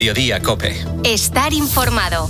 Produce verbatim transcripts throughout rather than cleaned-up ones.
Mediodía COPE. Estar informado.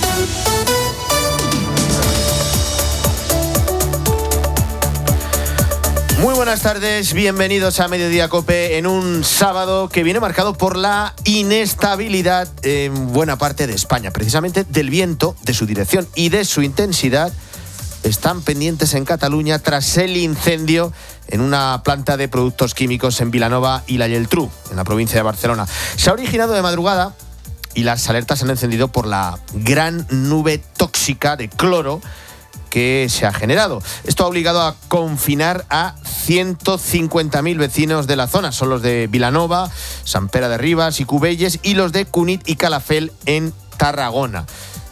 Muy buenas tardes, bienvenidos a Mediodía COPE en un sábado que viene marcado por la inestabilidad en buena parte de España. Precisamente del viento, de su dirección y de su intensidad están pendientes en Cataluña tras el incendio en una planta de productos químicos en Vilanova y la Geltrú, en la provincia de Barcelona. Se ha originado de madrugada y las alertas se han encendido por la gran nube tóxica de cloro que se ha generado. Esto ha obligado a confinar a ciento cincuenta mil vecinos de la zona. Son los de Vilanova, Sant Pere de Ribes y Cubelles y los de Cunit y Calafell en Tarragona.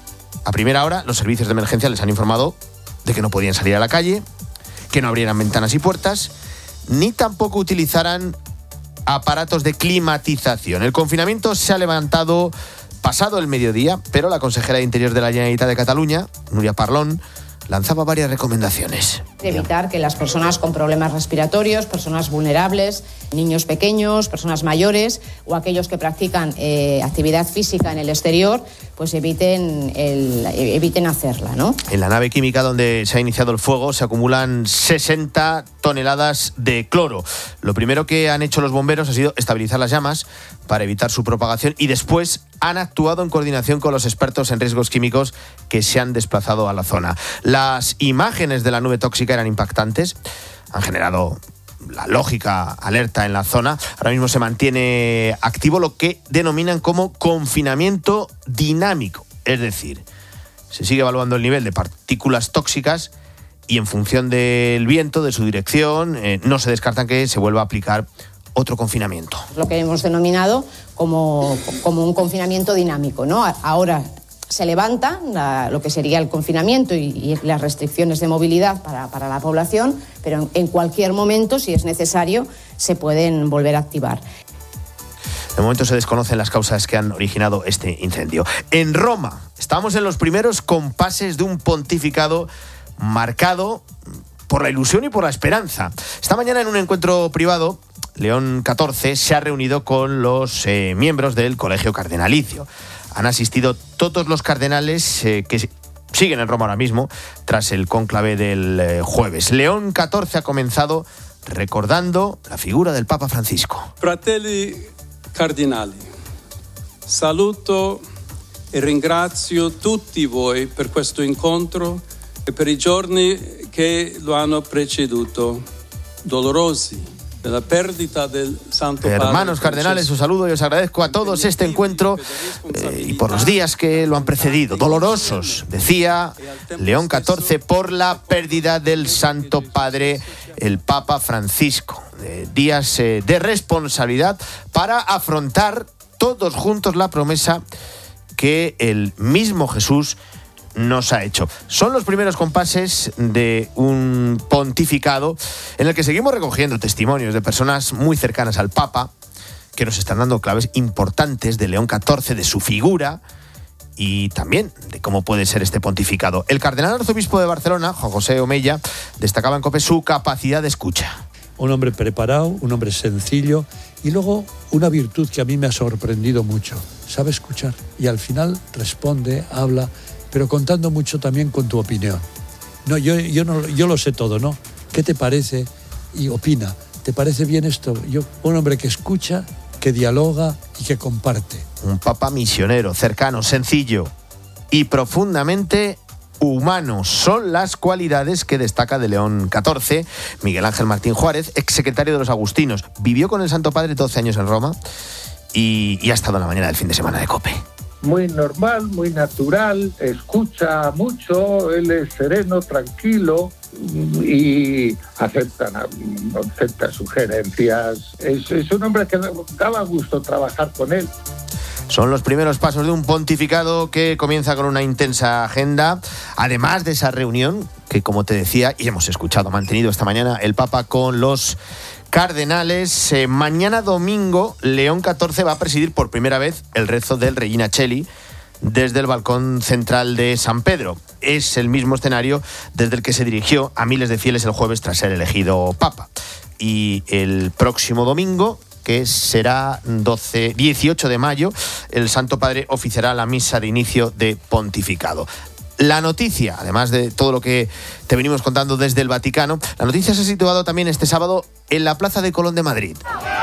A primera hora, los servicios de emergencia les han informado de que no podían salir a la calle, que no abrieran ventanas y puertas, ni tampoco utilizaran aparatos de climatización. El confinamiento se ha levantado pasado el mediodía, pero la consejera de Interior de la Generalitat de Cataluña, Núria Parlon, lanzaba varias recomendaciones. Evitar que las personas con problemas respiratorios, personas vulnerables, niños pequeños, personas mayores o aquellos que practican eh, actividad física en el exterior, pues eviten, el, eviten hacerla, ¿no? En la nave química donde se ha iniciado el fuego se acumulan sesenta toneladas de cloro. Lo primero que han hecho los bomberos ha sido estabilizar las llamas para evitar su propagación y después han actuado en coordinación con los expertos en riesgos químicos que se han desplazado a la zona. Las imágenes de la nube tóxica eran impactantes, han generado la lógica alerta en la zona. Ahora mismo se mantiene activo lo que denominan como confinamiento dinámico, es decir, se sigue evaluando el nivel de partículas tóxicas y en función del viento, de su dirección, eh, no se descarta que se vuelva a aplicar otro confinamiento. Lo que hemos denominado como, como un confinamiento dinámico, ¿no? Ahora se levanta la, lo que sería el confinamiento y, y las restricciones de movilidad para, para la población, pero en, en cualquier momento, si es necesario, se pueden volver a activar. De momento se desconocen las causas que han originado este incendio. En Roma, estamos en los primeros compases de un pontificado marcado por la ilusión y por la esperanza. Esta mañana en un encuentro privado, León catorce se ha reunido con los eh, miembros del Colegio Cardenalicio. Han asistido todos los cardenales eh, que siguen en Roma ahora mismo tras el cónclave del eh, jueves. León catorce ha comenzado recordando la figura del Papa Francisco. Fratelli cardinali, saluto e ringrazio tutti voi per questo incontro e per i giorni che lo hanno preceduto, dolorosi. De la pérdida del Santo Padre. Hermanos cardenales, os saludo y os agradezco a todos este encuentro eh, y por los días que lo han precedido. Dolorosos, decía León catorce, por la pérdida del Santo Padre, el Papa Francisco. Eh, días eh, de responsabilidad para afrontar todos juntos la promesa que el mismo Jesús nos ha hecho. Son los primeros compases de un pontificado en el que seguimos recogiendo testimonios de personas muy cercanas al Papa que nos están dando claves importantes de León catorce, de su figura y también de cómo puede ser este pontificado. El cardenal arzobispo de Barcelona, Juan José Omella, destacaba en COPE su capacidad de escucha. Un hombre preparado, un hombre sencillo y luego una virtud que a mí me ha sorprendido mucho. Sabe escuchar y al final responde, habla, pero contando mucho también con tu opinión. No, yo, yo, no, yo lo sé todo, ¿no? ¿Qué te parece? Y opina. ¿Te parece bien esto? Yo, un hombre que escucha, que dialoga y que comparte. Un papa misionero, cercano, sencillo y profundamente humano. Son las cualidades que destaca de León catorce Miguel Ángel Martín Juárez, exsecretario de los Agustinos. Vivió con el Santo Padre doce años en Roma y, y ha estado en la mañana del fin de semana de COPE. Muy normal, muy natural, escucha mucho, él es sereno, tranquilo y acepta, acepta sugerencias. Es, es un hombre que daba gusto trabajar con él. Son los primeros pasos de un pontificado que comienza con una intensa agenda, además de esa reunión que, como te decía, y hemos escuchado, ha mantenido esta mañana el Papa con los cardenales. Eh, mañana domingo, León catorce va a presidir por primera vez el rezo del Regina Coeli desde el balcón central de San Pedro. Es el mismo escenario desde el que se dirigió a miles de fieles el jueves tras ser elegido Papa. Y el próximo domingo, que será doce, dieciocho de mayo. El Santo Padre oficiará la misa de inicio de pontificado. La noticia, además de todo lo que te venimos contando desde el Vaticano, la noticia se ha situado también este sábado en la Plaza de Colón de Madrid.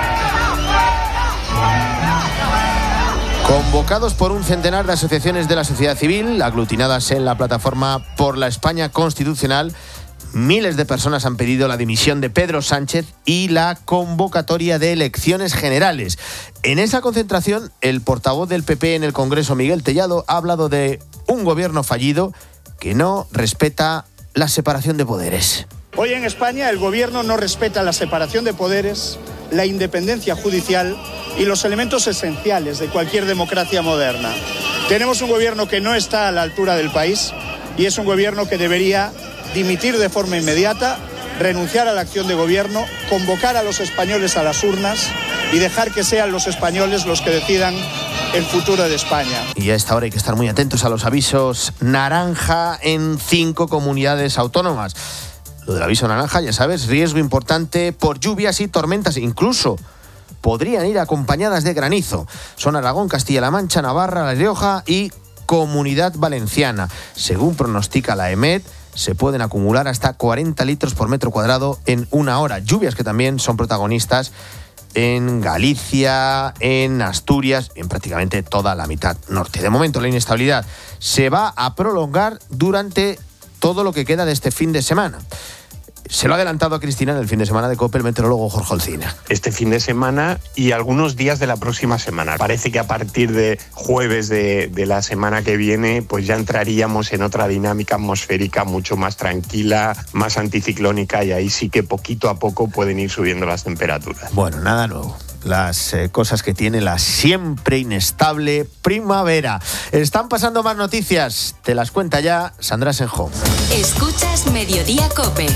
Convocados por un centenar de asociaciones de la sociedad civil, aglutinadas en la plataforma por la España Constitucional, miles de personas han pedido la dimisión de Pedro Sánchez y la convocatoria de elecciones generales. En esa concentración, el portavoz del P P en el Congreso, Miguel Tellado, ha hablado de un gobierno fallido que no respeta la separación de poderes. Hoy en España el gobierno no respeta la separación de poderes, la independencia judicial y los elementos esenciales de cualquier democracia moderna. Tenemos un gobierno que no está a la altura del país y es un gobierno que debería dimitir de forma inmediata, renunciar a la acción de gobierno, convocar a los españoles a las urnas y dejar que sean los españoles los que decidan el futuro de España. Y a esta hora hay que estar muy atentos a los avisos naranja en cinco comunidades autónomas. Lo del aviso naranja, ya sabes, riesgo importante por lluvias y tormentas, incluso podrían ir acompañadas de granizo. Son Aragón, Castilla-La Mancha, Navarra, La Rioja y Comunidad Valenciana. Según pronostica la EMET, se pueden acumular hasta cuarenta litros por metro cuadrado en una hora. Lluvias que también son protagonistas en Galicia, en Asturias, en prácticamente toda la mitad norte. De momento, la inestabilidad se va a prolongar durante todo lo que queda de este fin de semana. Se lo ha adelantado a Cristina en el fin de semana de COPE el meteorólogo Jorge Olcina. Este fin de semana y algunos días de la próxima semana. Parece que a partir de jueves de, de la semana que viene, pues ya entraríamos en otra dinámica atmosférica mucho más tranquila, más anticiclónica, y ahí sí que poquito a poco pueden ir subiendo las temperaturas. Bueno, nada nuevo. Las eh, cosas que tiene la siempre inestable primavera. Están pasando más noticias. Te las cuenta ya Sandra Senjo. Escuchas Mediodía COPE.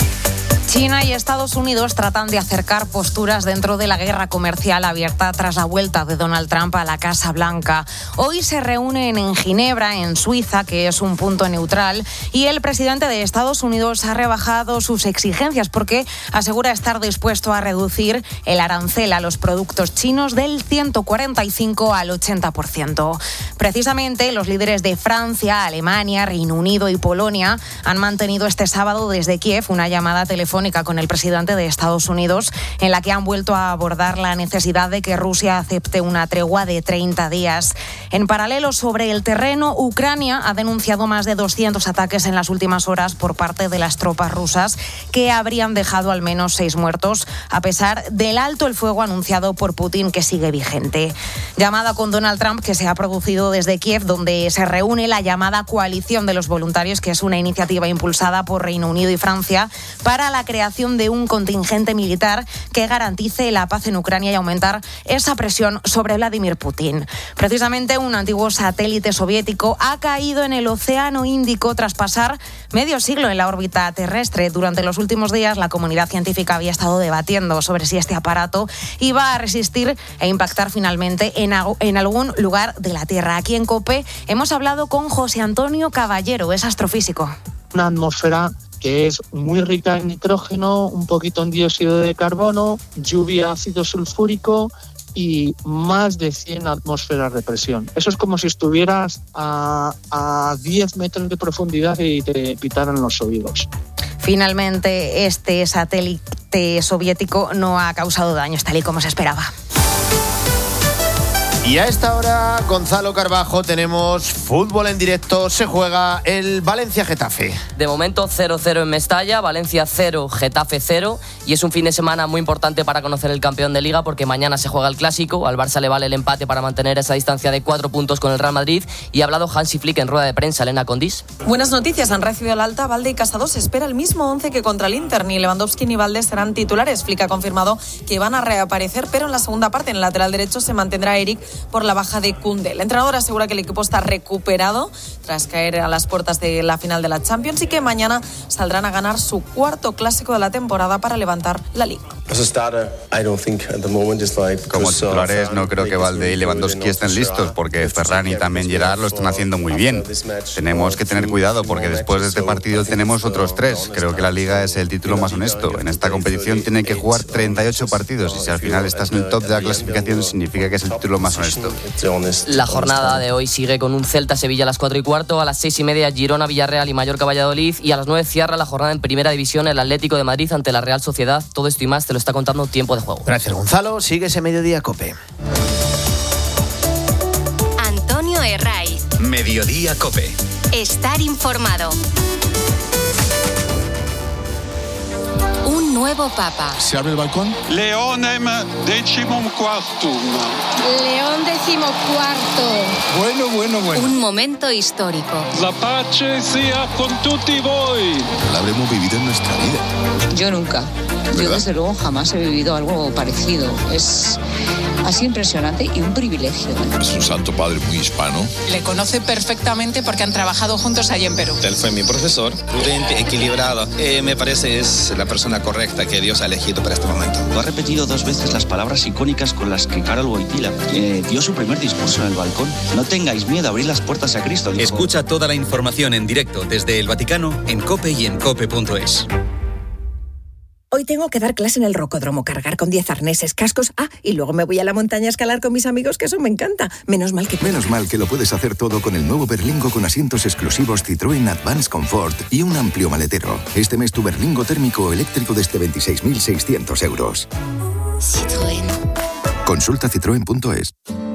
China y Estados Unidos tratan de acercar posturas dentro de la guerra comercial abierta tras la vuelta de Donald Trump a la Casa Blanca. Hoy se reúnen en Ginebra, en Suiza, que es un punto neutral, y el presidente de Estados Unidos ha rebajado sus exigencias porque asegura estar dispuesto a reducir el arancel a los productos chinos del ciento cuarenta y cinco al ochenta por ciento. Precisamente, los líderes de Francia, Alemania, Reino Unido y Polonia han mantenido este sábado desde Kiev una llamada telefónica con el presidente de Estados Unidos, en la que han vuelto a abordar la necesidad de que Rusia acepte una tregua de treinta días. En paralelo, sobre el terreno, Ucrania ha denunciado más de doscientos ataques en las últimas horas por parte de las tropas rusas, que habrían dejado al menos seis muertos, a pesar del alto el fuego anunciado por Putin, que sigue vigente. Llamada con Donald Trump que se ha producido desde Kiev, donde se reúne la llamada Coalición de los Voluntarios, que es una iniciativa impulsada por Reino Unido y Francia para la creación de un contingente militar que garantice la paz en Ucrania y aumentar esa presión sobre Vladimir Putin. Precisamente, un antiguo satélite soviético ha caído en el Océano Índico tras pasar medio siglo en la órbita terrestre. Durante los últimos días, la comunidad científica había estado debatiendo sobre si este aparato iba a resistir e impactar finalmente en, en algún lugar de la Tierra. Aquí en COPE hemos hablado con José Antonio Caballero, es astrofísico. Una atmósfera que es muy rica en nitrógeno, un poquito en dióxido de carbono, lluvia ácido sulfúrico y más de cien atmósferas de presión. Eso es como si estuvieras a, a diez metros de profundidad y te pitaran los oídos. Finalmente, este satélite soviético no ha causado daños, tal y como se esperaba. Y a esta hora, Gonzalo Carbajo, tenemos fútbol en directo. Se juega el Valencia-Getafe. De momento cero cero en Mestalla, Valencia cero, Getafe cero. Y es un fin de semana muy importante para conocer el campeón de Liga, porque mañana se juega el Clásico. Al Barça le vale el empate para mantener esa distancia de cuatro puntos con el Real Madrid. Y ha hablado Hansi Flick en rueda de prensa. Elena Condis. Buenas noticias, han recibido el alta Valde y Casado. Se espera el mismo once que contra el Inter. Ni Lewandowski ni Valde serán titulares. Flick ha confirmado que van a reaparecer, pero en la segunda parte, en el lateral derecho, se mantendrá Eric por la baja de Koundé. El entrenador asegura que el equipo está recuperado tras caer a las puertas de la final de la Champions y que mañana saldrán a ganar su cuarto clásico de la temporada para levantar la Liga. Como titulares no creo que Valde y Lewandowski estén listos, porque Ferran y también Gerrard lo están haciendo muy bien. Tenemos que tener cuidado porque después de este partido tenemos otros tres. Creo que la Liga es el título más honesto. En esta competición tienen que jugar treinta y ocho partidos y si al final estás en el top de la clasificación significa que es el título más honesto. La jornada de hoy sigue con un Celta-Sevilla a las cuatro y cuarto, a las seis y media Girona-Villarreal y Mallorca-Valladolid y a las nueve cierra la jornada en Primera División el Atlético de Madrid ante la Real Sociedad. Todo esto y más te lo está contando Tiempo de Juego. Gracias, Gonzalo. Sigue ese Mediodía Cope. Antonio Herraiz. Mediodía Cope. Estar informado. Un nuevo papa. ¿Se abre el balcón? Leonem decimum quartum. León decimocuarto. Bueno, bueno, bueno. Un momento histórico. La pace sea con tutti voi. Lo habremos vivido en nuestra vida. Yo nunca. ¿Verdad? Yo desde luego jamás he vivido algo parecido. Es así impresionante y un privilegio. Es un santo padre muy hispano. Le conoce perfectamente porque han trabajado juntos allí en Perú. Él fue mi profesor, prudente, equilibrado. Eh, me parece es la persona correcta que Dios ha elegido para este momento. Ha repetido dos veces las palabras icónicas con las que Karol Wojtyla eh, dio su primer discurso en el balcón. No tengáis miedo a abrir las puertas a Cristo. Dijo. Escucha toda la información en directo desde el Vaticano en COPE y en cope punto es. Hoy tengo que dar clase en el rocódromo, cargar con diez arneses, cascos, ah, y luego me voy a la montaña a escalar con mis amigos, que eso me encanta. Menos mal que... Menos mal que lo puedes hacer todo con el nuevo Berlingo con asientos exclusivos Citroën Advance Comfort y un amplio maletero. Este mes tu Berlingo térmico o eléctrico desde veintiséis mil seiscientos euros. Citroën. Consulta citroen punto es.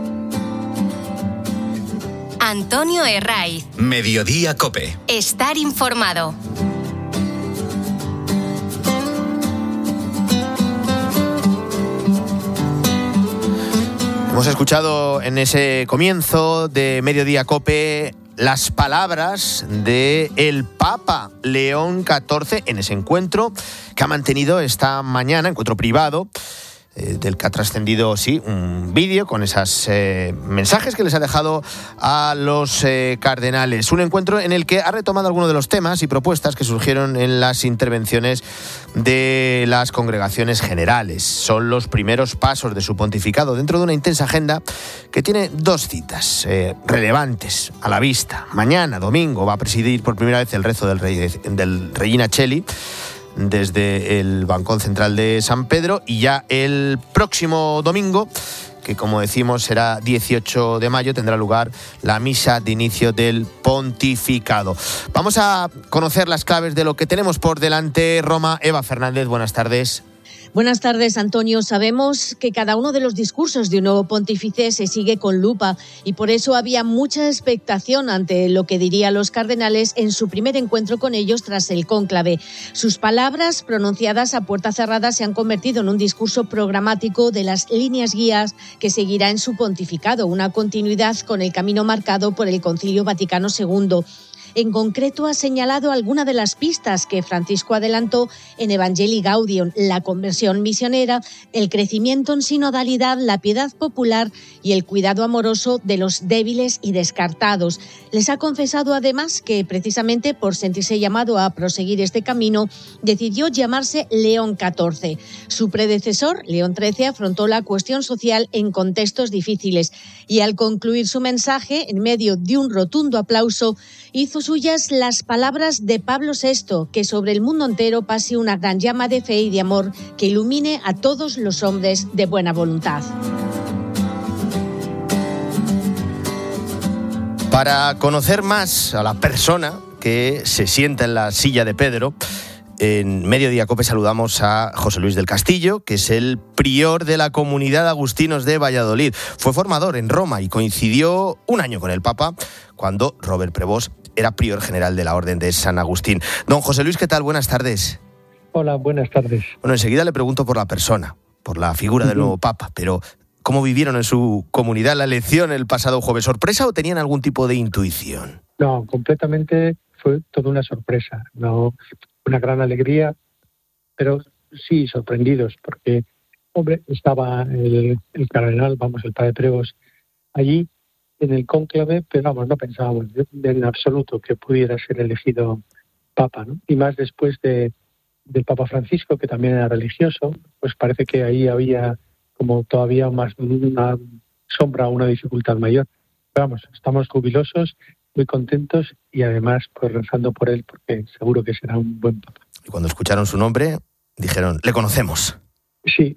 Antonio Herraiz. Mediodía Cope. Estar informado. Hemos escuchado en ese comienzo de Mediodía Cope las palabras de el Papa León catorce en ese encuentro que ha mantenido esta mañana, encuentro privado, eh, del que ha trascendido, sí, un vídeo con esos eh, mensajes que les ha dejado a los eh, cardenales. Un encuentro en el que ha retomado algunos de los temas y propuestas que surgieron en las intervenciones de las congregaciones generales. Son los primeros pasos de su pontificado dentro de una intensa agenda que tiene dos citas eh, relevantes a la vista. Mañana, domingo, va a presidir por primera vez el rezo del, rey, del Regina Coeli desde el Balcón Central de San Pedro y ya el próximo domingo, que como decimos será dieciocho de mayo, tendrá lugar la misa de inicio del pontificado. Vamos a conocer las claves de lo que tenemos por delante. Roma, Eva Fernández, buenas tardes. Buenas tardes, Antonio. Sabemos que cada uno de los discursos de un nuevo pontífice se sigue con lupa y por eso había mucha expectación ante lo que dirían los cardenales en su primer encuentro con ellos tras el cónclave. Sus palabras, pronunciadas a puerta cerrada, se han convertido en un discurso programático de las líneas guías que seguirá en su pontificado, una continuidad con el camino marcado por el Concilio Vaticano segundo. En concreto, ha señalado algunas de las pistas que Francisco adelantó en Evangelii Gaudium: la conversión misionera, el crecimiento en sinodalidad, la piedad popular y el cuidado amoroso de los débiles y descartados. Les ha confesado además que, precisamente por sentirse llamado a proseguir este camino, decidió llamarse León catorce. Su predecesor, León trece, afrontó la cuestión social en contextos difíciles y, al concluir su mensaje, en medio de un rotundo aplauso, hizo suyas las palabras de Pablo sexto, que sobre el mundo entero pase una gran llama de fe y de amor que ilumine a todos los hombres de buena voluntad. Para conocer más a la persona que se sienta en la silla de Pedro, en Mediodía Cope saludamos a José Luis del Castillo, que es el prior de la Comunidad de Agustinos de Valladolid. Fue formador en Roma y coincidió un año con el Papa cuando Robert Prevost era prior general de la Orden de San Agustín. Don José Luis, ¿qué tal? Buenas tardes. Hola, buenas tardes. Bueno, enseguida le pregunto por la persona, por la figura uh-huh. del nuevo Papa, pero ¿cómo vivieron en su comunidad la elección el pasado jueves? ¿Sorpresa o tenían algún tipo de intuición? No, completamente fue toda una sorpresa, no una gran alegría, pero sí sorprendidos, porque, hombre, estaba el, el cardenal, vamos, el padre Prevost allí en el cónclave, pero vamos, no pensábamos de, de en absoluto que pudiera ser elegido papa, ¿no? Y más después de, del Papa Francisco, que también era religioso, pues parece que ahí había como todavía más una sombra, una dificultad mayor. Pero vamos, estamos jubilosos, muy contentos y además pues rezando por él, porque seguro que será un buen Papa. Y cuando escucharon su nombre, dijeron, le conocemos. Sí,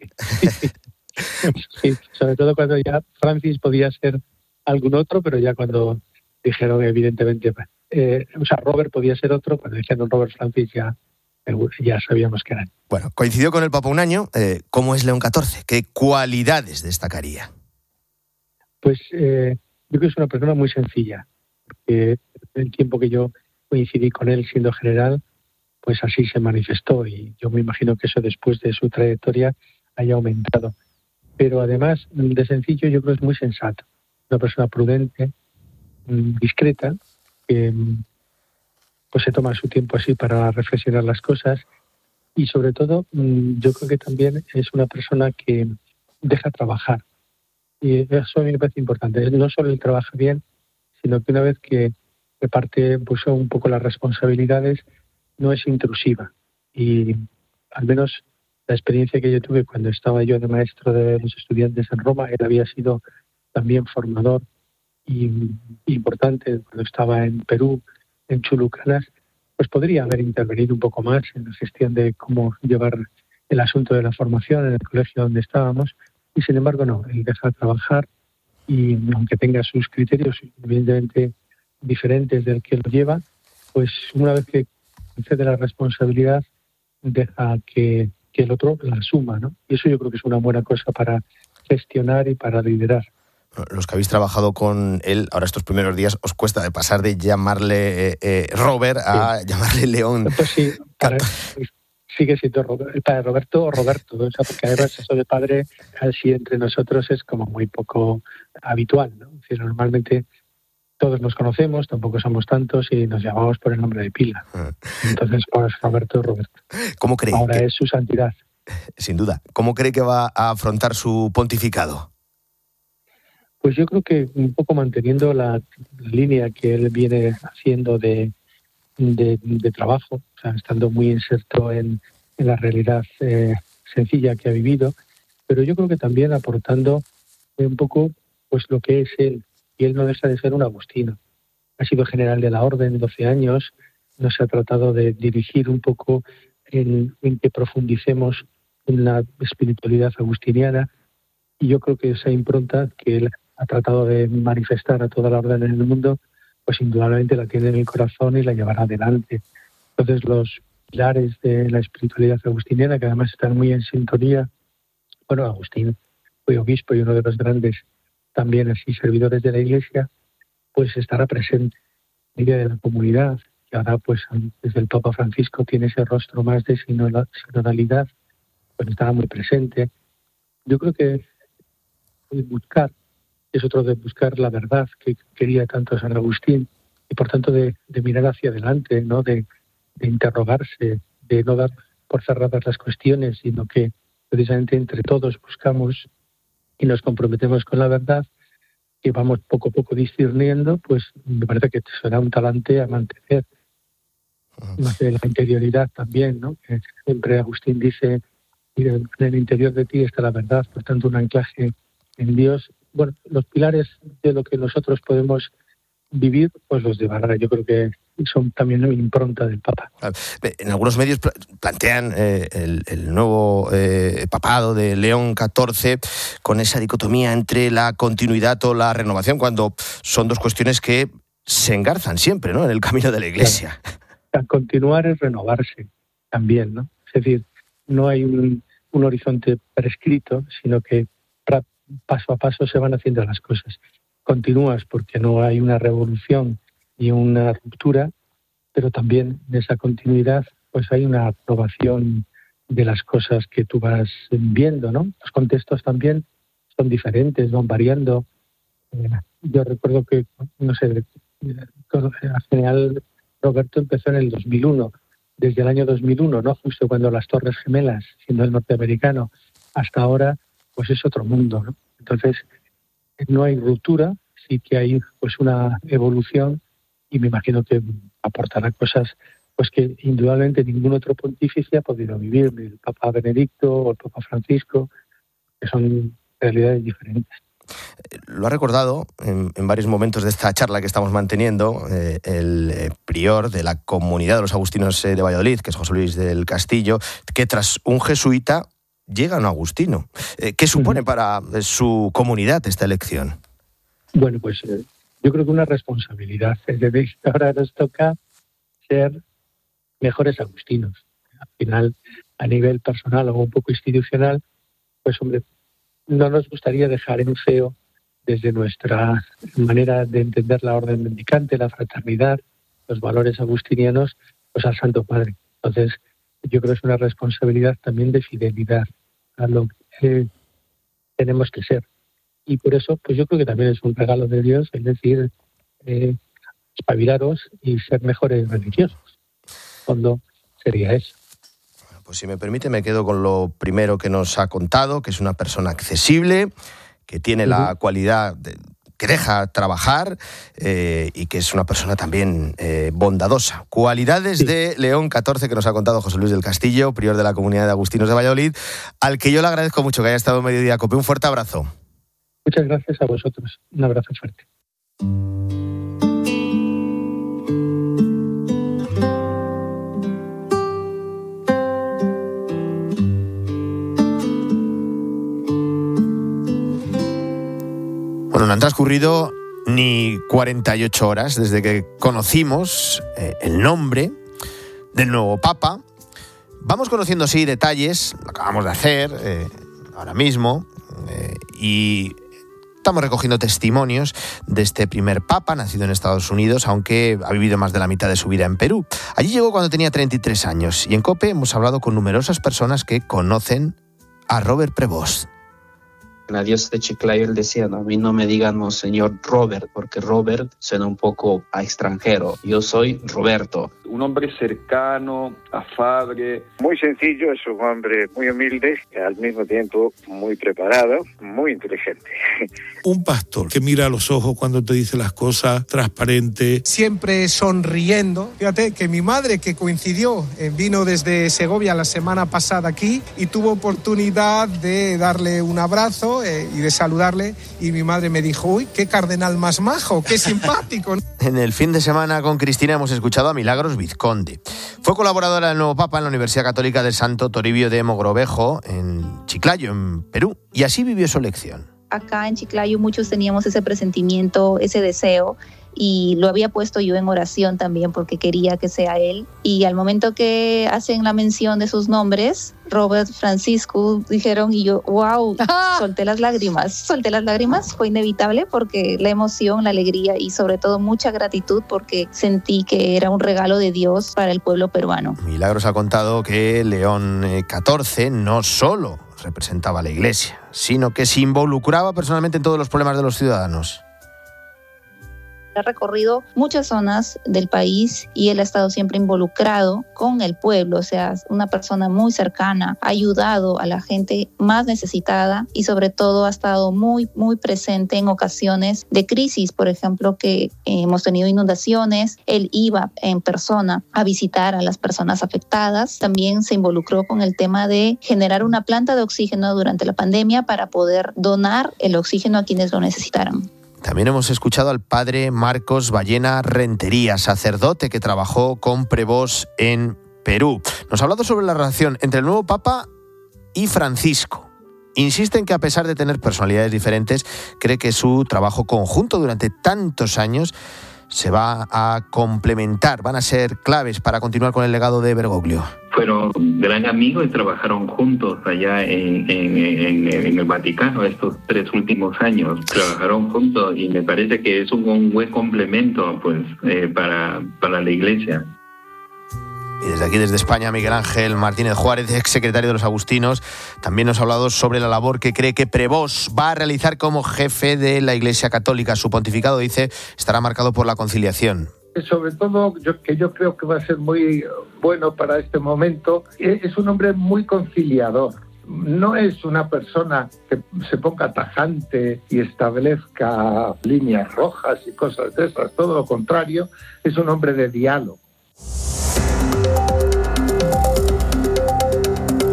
sí, sobre todo cuando ya Francis podía ser algún otro, pero ya cuando dijeron evidentemente, eh, o sea, Robert podía ser otro, cuando dijeron Robert Francis ya, ya sabíamos que eran. Bueno, coincidió con el Papa un año. Eh, ¿Cómo es León catorce? ¿Qué cualidades destacaría? Pues eh, yo creo que es una persona muy sencilla, porque el tiempo que yo coincidí con él siendo general, pues así se manifestó y yo me imagino que eso después de su trayectoria haya aumentado. Pero además de sencillo yo creo que es muy sensato, una persona prudente, discreta, que pues se toma su tiempo así para reflexionar las cosas y sobre todo yo creo que también es una persona que deja trabajar y eso a mí me parece importante. No solo él trabaja bien, sino que una vez que reparte pues, un poco las responsabilidades, no es intrusiva y al menos la experiencia que yo tuve cuando estaba yo de maestro de los estudiantes en Roma, él había sido también formador y importante cuando estaba en Perú, en Chulucanas, pues podría haber intervenido un poco más en la gestión de cómo llevar el asunto de la formación en el colegio donde estábamos y sin embargo no, él deja trabajar y aunque tenga sus criterios evidentemente diferentes del que lo lleva, pues una vez que concede la responsabilidad, deja que, que el otro la asuma, ¿no? Y eso yo creo que es una buena cosa para gestionar y para liderar. Los que habéis trabajado con él, ahora estos primeros días, os cuesta de pasar de llamarle eh, eh, Robert a sí. llamarle León. Pues sí, para, sigue siendo Robert, el padre Roberto o Roberto, o sea, porque además eso de padre así entre nosotros es como muy poco habitual, ¿no? Es decir, normalmente todos nos conocemos, tampoco somos tantos y nos llamamos por el nombre de pila. Entonces, pues Roberto, Roberto. ¿Cómo cree? Ahora que, es su santidad. Sin duda. ¿Cómo cree que va a afrontar su pontificado? Pues yo creo que un poco manteniendo la línea que él viene haciendo de, de, de trabajo, o sea, estando muy inserto en, en la realidad eh, sencilla que ha vivido, pero yo creo que también aportando un poco pues lo que es él. Y él no deja de ser un agustino. Ha sido general de la Orden doce años, nos ha tratado de dirigir un poco en, en que profundicemos en la espiritualidad agustiniana y yo creo que esa impronta que él ha tratado de manifestar a toda la Orden en el mundo, pues indudablemente la tiene en el corazón y la llevará adelante. Entonces los pilares de la espiritualidad agustiniana, que además están muy en sintonía, bueno, Agustín fue obispo y uno de los grandes también así servidores de la Iglesia, pues estará presente en medio de la comunidad, que ahora pues desde el Papa Francisco tiene ese rostro más de sinodalidad, pues estará muy presente. Yo creo que buscar, es otro de buscar la verdad que quería tanto San Agustín, y por tanto de, de mirar hacia adelante, ¿no? de, de interrogarse, de no dar por cerradas las cuestiones, sino que precisamente entre todos buscamos y nos comprometemos con la verdad y vamos poco a poco discerniendo, pues me parece que será un talante a mantener. Más de la interioridad también, ¿no? Que siempre Agustín dice, en el interior de ti está la verdad, por tanto un anclaje en Dios. Bueno, los pilares de lo que nosotros podemos vivir, pues los llevará. Yo creo que son también una impronta del Papa. En algunos medios plantean eh, el, el nuevo eh, papado de León catorce con esa dicotomía entre la continuidad o la renovación, cuando son dos cuestiones que se engarzan siempre, ¿no?, en el camino de la Iglesia. Claro. Continuar es renovarse también, ¿no? Es decir, no hay un, un horizonte prescrito, sino que paso a paso se van haciendo las cosas. Continúas porque no hay una revolución y una ruptura, pero también en esa continuidad pues hay una aprobación de las cosas que tú vas viendo, ¿no? Los contextos también son diferentes, van variando. Eh, yo recuerdo que, no sé, el general Roberto empezó en el dos mil uno. Desde el año dos mil uno, ¿no? Justo cuando las Torres Gemelas, siendo el norteamericano, hasta ahora, pues es otro mundo, ¿no? Entonces, no hay ruptura, sí que hay pues una evolución y me imagino que aportará cosas pues que indudablemente ningún otro pontífice ha podido vivir, ni el Papa Benedicto o el Papa Francisco, que son realidades diferentes. Lo ha recordado en, en varios momentos de esta charla que estamos manteniendo eh, el eh, prior de la comunidad de los agustinos eh, de Valladolid, que es José Luis del Castillo, que tras un jesuita llega un agustino. Eh, ¿Qué supone para eh, su comunidad esta elección? Bueno, pues eh, yo creo que una responsabilidad. Es decir, ahora nos toca ser mejores agustinos. Al final, a nivel personal o un poco institucional, pues hombre, no nos gustaría dejar en feo desde nuestra manera de entender la orden mendicante, la fraternidad, los valores agustinianos, pues al Santo Padre. Entonces, yo creo que es una responsabilidad también de fidelidad a lo que eh, tenemos que ser. Y por eso, pues yo creo que también es un regalo de Dios, es decir, eh, espabilaros y ser mejores religiosos. Cuando sería eso. Pues si me permite, me quedo con lo primero que nos ha contado, que es una persona accesible, que tiene uh-huh. la cualidad de, que deja trabajar eh, y que es una persona también eh, bondadosa. Cualidades sí. de León catorce que nos ha contado José Luis del Castillo, prior de la comunidad de agustinos de Valladolid, al que yo le agradezco mucho que haya estado en Mediodía Cope. Un fuerte abrazo. Muchas gracias a vosotros. Un abrazo fuerte. Bueno, no han transcurrido ni cuarenta y ocho horas desde que conocimos eh, el nombre del nuevo Papa. Vamos conociendo así detalles, lo acabamos de hacer eh, ahora mismo, eh, y estamos recogiendo testimonios de este primer Papa, nacido en Estados Unidos, aunque ha vivido más de la mitad de su vida en Perú. Allí llegó cuando tenía treinta y tres años, y en COPE hemos hablado con numerosas personas que conocen a Robert Prevost. La diosa de Chiclayo, él decía, no, a mí no me digan no, señor Robert, porque Robert suena un poco a extranjero. Yo soy Roberto. Un hombre cercano, afable. Muy sencillo, es un hombre muy humilde, al mismo tiempo muy preparado, muy inteligente. Un pastor que mira a los ojos cuando te dice las cosas, transparente. Siempre sonriendo. Fíjate que mi madre, que coincidió, eh, vino desde Segovia la semana pasada aquí y tuvo oportunidad de darle un abrazo eh, y de saludarle, y mi madre me dijo, uy, qué cardenal más majo, qué simpático. En el fin de semana con Cristina hemos escuchado a Milagros Vizconde. Fue colaboradora del nuevo Papa en la Universidad Católica del Santo Toribio de Mogrovejo, en Chiclayo, en Perú, y así vivió su elección. Acá en Chiclayo muchos teníamos ese presentimiento, ese deseo, y lo había puesto yo en oración también porque quería que sea él. Y al momento que hacen la mención de sus nombres, Robert, Francisco, dijeron, y yo, wow, solté las lágrimas. Solté las lágrimas, fue inevitable porque la emoción, la alegría y sobre todo mucha gratitud porque sentí que era un regalo de Dios para el pueblo peruano. Milagros ha contado que León catorce no solo representaba a la Iglesia, sino que se involucraba personalmente en todos los problemas de los ciudadanos. Ha recorrido muchas zonas del país y él ha estado siempre involucrado con el pueblo, o sea, una persona muy cercana, ha ayudado a la gente más necesitada y sobre todo ha estado muy, muy presente en ocasiones de crisis, por ejemplo, que hemos tenido inundaciones, él iba en persona a visitar a las personas afectadas, también se involucró con el tema de generar una planta de oxígeno durante la pandemia para poder donar el oxígeno a quienes lo necesitaran. También hemos escuchado al padre Marcos Ballena Rentería, sacerdote que trabajó con Prevost en Perú. Nos ha hablado sobre la relación entre el nuevo Papa y Francisco. Insiste en que a pesar de tener personalidades diferentes, cree que su trabajo conjunto durante tantos años se va a complementar, van a ser claves para continuar con el legado de Bergoglio. Fueron gran amigos y trabajaron juntos allá en, en, en, en el Vaticano estos tres últimos años. Trabajaron juntos y me parece que es un, un buen complemento pues, eh, para, para la Iglesia. Y desde aquí, desde España, Miguel Ángel Martínez Juárez, exsecretario de los Agustinos, también nos ha hablado sobre la labor que cree que Prevost va a realizar como jefe de la Iglesia Católica. Su pontificado, dice, estará marcado por la conciliación. Sobre todo, yo, que yo creo que va a ser muy bueno para este momento, es un hombre muy conciliador. No es una persona que se ponga tajante y establezca líneas rojas y cosas de esas, todo lo contrario, es un hombre de diálogo.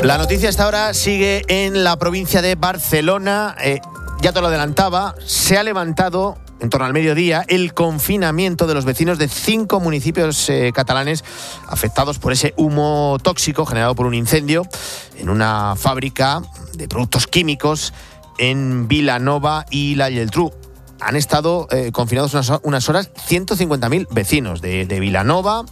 La noticia hasta ahora sigue en la provincia de Barcelona. Eh, ya te lo adelantaba, se ha levantado en torno al mediodía el confinamiento de los vecinos de cinco municipios eh, catalanes afectados por ese humo tóxico generado por un incendio en una fábrica de productos químicos en Vilanova y la Geltrú. Han estado eh, confinados unas, unas horas ciento cincuenta mil vecinos de, de Vilanova,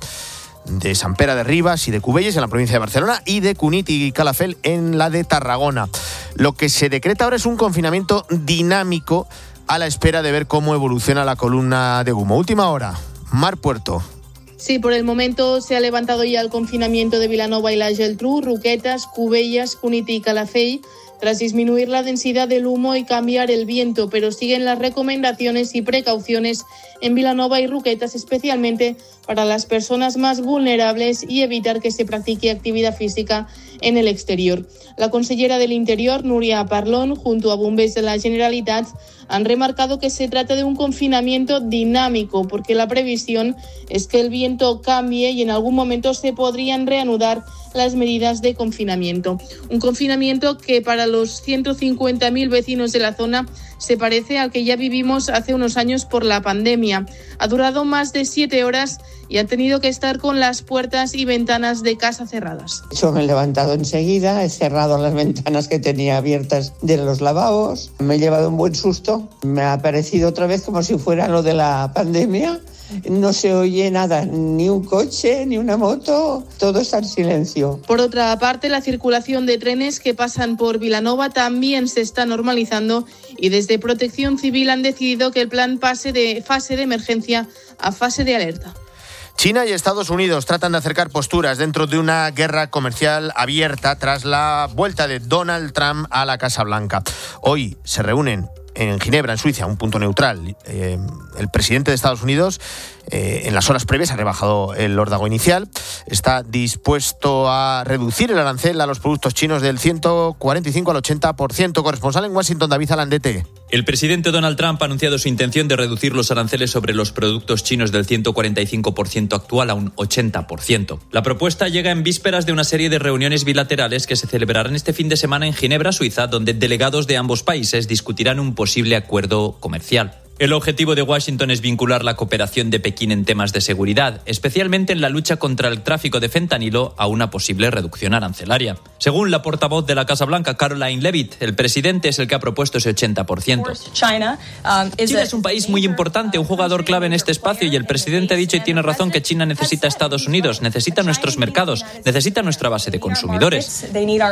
de Sant Pere de Ribas y de Cubelles en la provincia de Barcelona y de Cunit y Calafell en la de Tarragona. Lo que se decreta ahora es un confinamiento dinámico a la espera de ver cómo evoluciona la columna de humo. Última hora, Mar Puerto. Sí, por el momento se ha levantado ya el confinamiento de Vilanova y la Geltrú, Roquetas, Cubelles, Cunit y Calafell, tras disminuir la densidad del humo y cambiar el viento, pero siguen las recomendaciones y precauciones en Vilanova y Roquetas, especialmente para las personas más vulnerables y evitar que se practique actividad física en el exterior. La consellera del Interior, Núria Parlon, junto a bombers de la Generalitat, han remarcado que se trata de un confinamiento dinámico, porque la previsión es que el viento cambie y en algún momento se podrían reanudar las medidas de confinamiento. Un confinamiento que para los ciento cincuenta mil vecinos de la zona se parece al que ya vivimos hace unos años por la pandemia. Ha durado más de siete horas y han tenido que estar con las puertas y ventanas de casa cerradas. Yo me he levantado enseguida, he cerrado las ventanas que tenía abiertas de los lavabos, me he llevado un buen susto, me ha parecido otra vez como si fuera lo de la pandemia. No se oye nada, ni un coche, ni una moto, todo está en silencio. Por otra parte, la circulación de trenes que pasan por Vilanova también se está normalizando y desde Protección Civil han decidido que el plan pase de fase de emergencia a fase de alerta. China y Estados Unidos tratan de acercar posturas dentro de una guerra comercial abierta tras la vuelta de Donald Trump a la Casa Blanca. Hoy se reúnen en Ginebra, en Suiza, un punto neutral. Eh, el presidente de Estados Unidos, eh, en las horas previas, ha rebajado el órdago inicial. Está dispuesto a reducir el arancel a los productos chinos del ciento cuarenta y cinco al ochenta por ciento. Corresponsal en Washington, David Alandete. El presidente Donald Trump ha anunciado su intención de reducir los aranceles sobre los productos chinos del ciento cuarenta y cinco por ciento actual a un ochenta por ciento. La propuesta llega en vísperas de una serie de reuniones bilaterales que se celebrarán este fin de semana en Ginebra, Suiza, donde delegados de ambos países discutirán un posible acuerdo comercial. El objetivo de Washington es vincular la cooperación de Pekín en temas de seguridad, especialmente en la lucha contra el tráfico de fentanilo, a una posible reducción arancelaria. Según la portavoz de la Casa Blanca, Caroline Leavitt, el presidente es el que ha propuesto ese ochenta por ciento. China es un país muy importante, un jugador clave en este espacio, y el presidente ha dicho, y tiene razón, que China necesita a Estados Unidos, necesita nuestros mercados, necesita nuestra base de consumidores.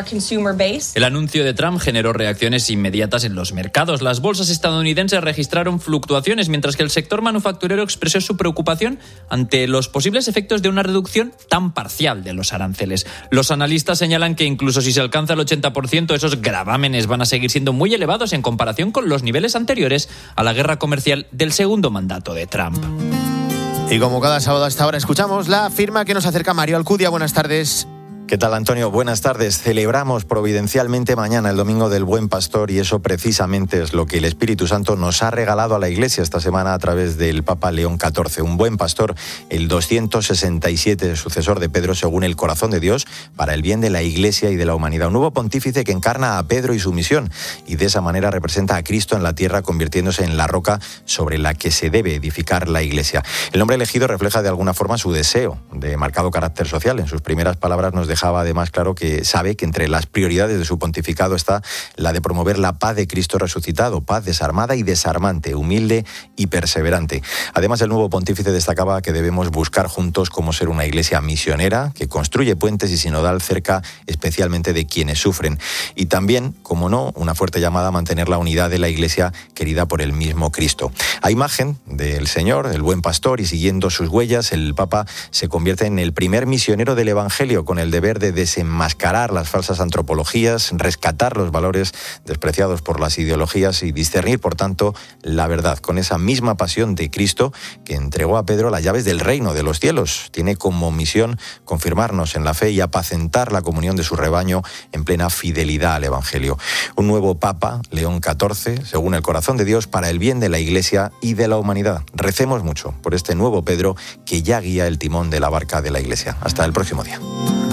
El anuncio de Trump generó reacciones inmediatas en los mercados. Las bolsas estadounidenses registraron fluctuaciones, mientras que el sector manufacturero expresó su preocupación ante los posibles efectos de una reducción tan parcial de los aranceles. Los analistas señalan que incluso si se alcanza el ochenta por ciento, esos gravámenes van a seguir siendo muy elevados en comparación con los niveles anteriores a la guerra comercial del segundo mandato de Trump. Y como cada sábado a esta hora escuchamos la firma que nos acerca Mario Alcudia. Buenas tardes. ¿Qué tal, Antonio? Buenas tardes. Celebramos providencialmente mañana el Domingo del Buen Pastor, y eso precisamente es lo que el Espíritu Santo nos ha regalado a la Iglesia esta semana a través del Papa León catorce. Un buen pastor, el doscientos sesenta y siete sucesor de Pedro según el corazón de Dios, para el bien de la Iglesia y de la humanidad. Un nuevo pontífice que encarna a Pedro y su misión, y de esa manera representa a Cristo en la tierra, convirtiéndose en la roca sobre la que se debe edificar la Iglesia. El hombre elegido refleja de alguna forma su deseo de marcado carácter social. En sus primeras palabras nos deja Dejaba además claro que sabe que entre las prioridades de su pontificado está la de promover la paz de Cristo resucitado, paz desarmada y desarmante, humilde y perseverante. Además, el nuevo pontífice destacaba que debemos buscar juntos cómo ser una iglesia misionera que construye puentes y sinodal cerca especialmente de quienes sufren. Y también, como no, una fuerte llamada a mantener la unidad de la iglesia querida por el mismo Cristo. A imagen del Señor, el buen pastor, y siguiendo sus huellas, el Papa se convierte en el primer misionero del Evangelio, con el deber de desenmascarar las falsas antropologías, rescatar los valores despreciados por las ideologías y discernir, por tanto, la verdad, con esa misma pasión de Cristo que entregó a Pedro las llaves del reino de los cielos. Tiene como misión confirmarnos en la fe y apacentar la comunión de su rebaño en plena fidelidad al Evangelio. Un nuevo Papa, León catorce, según el corazón de Dios, para el bien de la Iglesia y de la humanidad. Recemos mucho por este nuevo Pedro que ya guía el timón de la barca de la Iglesia. Hasta el próximo día.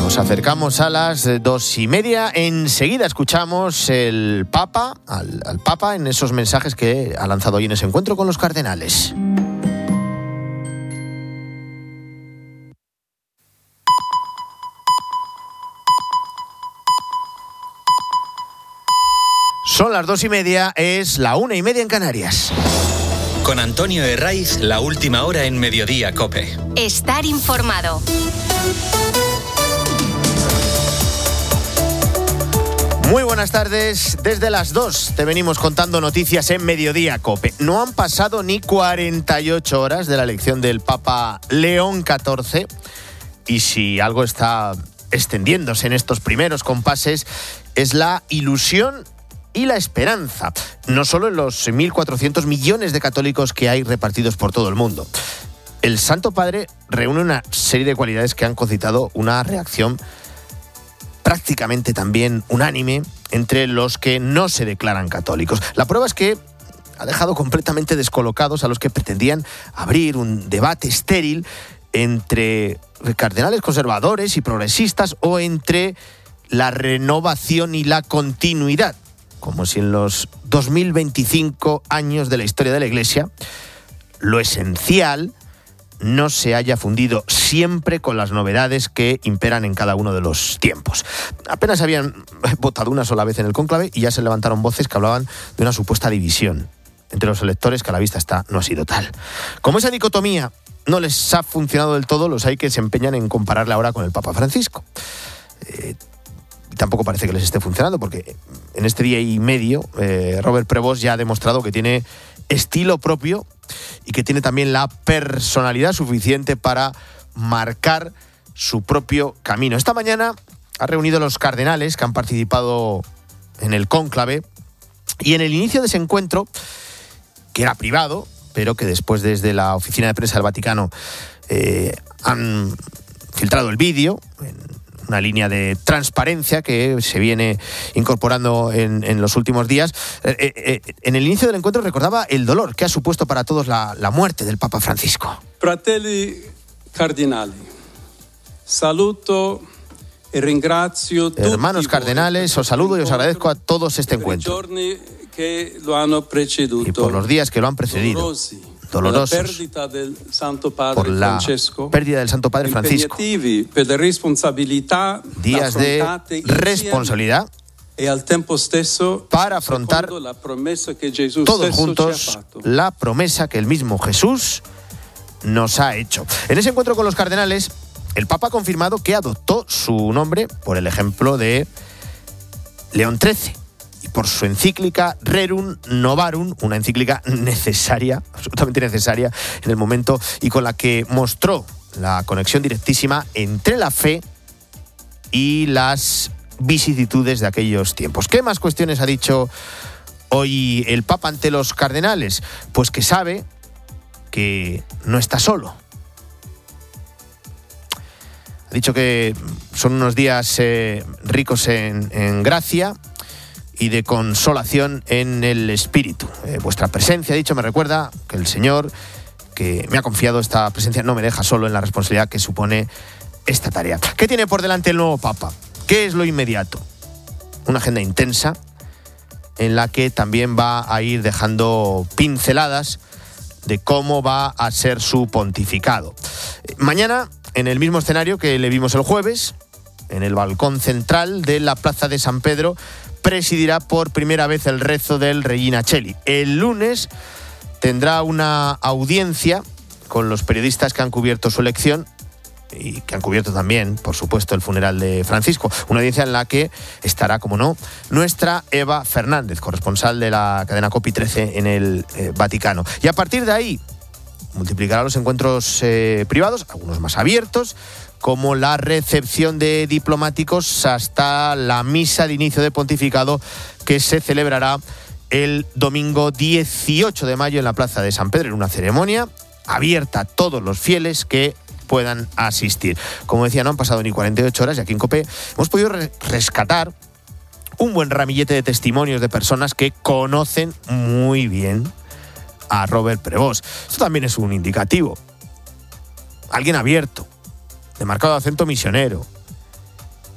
Nos acercamos a las dos y media. Enseguida escuchamos el Papa, al, al Papa en esos mensajes que ha lanzado hoy en ese encuentro con los cardenales. Son las dos y media, es la una y media en Canarias. Con Antonio Herraiz, la última hora en Mediodía COPE. Estar informado. Muy buenas tardes, desde las dos te venimos contando noticias en Mediodía COPE. No han pasado ni cuarenta y ocho horas de la elección del Papa León catorce y si algo está extendiéndose en estos primeros compases es la ilusión y la esperanza, no solo en los mil cuatrocientos millones de católicos que hay repartidos por todo el mundo. El Santo Padre reúne una serie de cualidades que han concitado una reacción prácticamente también unánime entre los que no se declaran católicos. La prueba es que ha dejado completamente descolocados a los que pretendían abrir un debate estéril entre cardenales conservadores y progresistas o entre la renovación y la continuidad, como si en los dos mil veinticinco años de la historia de la Iglesia lo esencial no se haya fundido siempre con las novedades que imperan en cada uno de los tiempos. Apenas habían votado una sola vez en el cónclave y ya se levantaron voces que hablaban de una supuesta división entre los electores que a la vista está no ha sido tal. Como esa dicotomía no les ha funcionado del todo, los hay que se empeñan en compararla ahora con el Papa Francisco. Eh, Tampoco parece que les esté funcionando, porque en este día y medio eh, Robert Prevost ya ha demostrado que tiene estilo propio y que tiene también la personalidad suficiente para marcar su propio camino. Esta mañana ha reunido a los cardenales que han participado en el cónclave y en el inicio de ese encuentro, que era privado, pero que después desde la oficina de prensa del Vaticano eh, han filtrado el vídeo, en una línea de transparencia que se viene incorporando en, en los últimos días. Eh, eh, en el inicio del encuentro recordaba el dolor que ha supuesto para todos la, la muerte del Papa Francisco. Fratelli cardinali, saluto e ringrazio tutti. Hermanos cardenales, os saludo y os agradezco a todos este encuentro. Y por los días que lo han precedido. Dolorosos por la pérdida del Santo Padre Francisco, días de responsabilidad para afrontar todos juntos la promesa que el mismo Jesús nos ha hecho. En ese encuentro con los cardenales, el Papa ha confirmado que adoptó su nombre por el ejemplo de León trece. Por su encíclica Rerum Novarum, una encíclica necesaria, absolutamente necesaria en el momento y con la que mostró la conexión directísima entre la fe y las vicisitudes de aquellos tiempos. ¿Qué más cuestiones ha dicho hoy el Papa ante los cardenales? Pues que sabe que no está solo. Ha dicho que son unos días eh, ricos en, en gracia y de consolación en el espíritu. Eh, vuestra presencia, ha dicho, me recuerda que el Señor, que me ha confiado esta presencia, no me deja solo en la responsabilidad que supone esta tarea. ¿Qué tiene por delante el nuevo Papa? ¿Qué es lo inmediato? Una agenda intensa en la que también va a ir dejando pinceladas de cómo va a ser su pontificado. Mañana, en el mismo escenario que le vimos el jueves, en el balcón central de la Plaza de San Pedro, presidirá por primera vez el rezo del Regina Coeli. El lunes tendrá una audiencia con los periodistas que han cubierto su elección y que han cubierto también, por supuesto, el funeral de Francisco. Una audiencia en la que estará, como no, nuestra Eva Fernández, corresponsal de la cadena COPE trece en el eh, Vaticano. Y a partir de ahí multiplicará los encuentros eh, privados, algunos más abiertos, como la recepción de diplomáticos hasta la misa de inicio de pontificado que se celebrará el domingo dieciocho de mayo en la Plaza de San Pedro, en una ceremonia abierta a todos los fieles que puedan asistir. Como decía, no han pasado ni cuarenta y ocho horas y aquí en COPE hemos podido re- rescatar un buen ramillete de testimonios de personas que conocen muy bien a Robert Prevost. Esto también es un indicativo. Alguien abierto, de marcado acento misionero,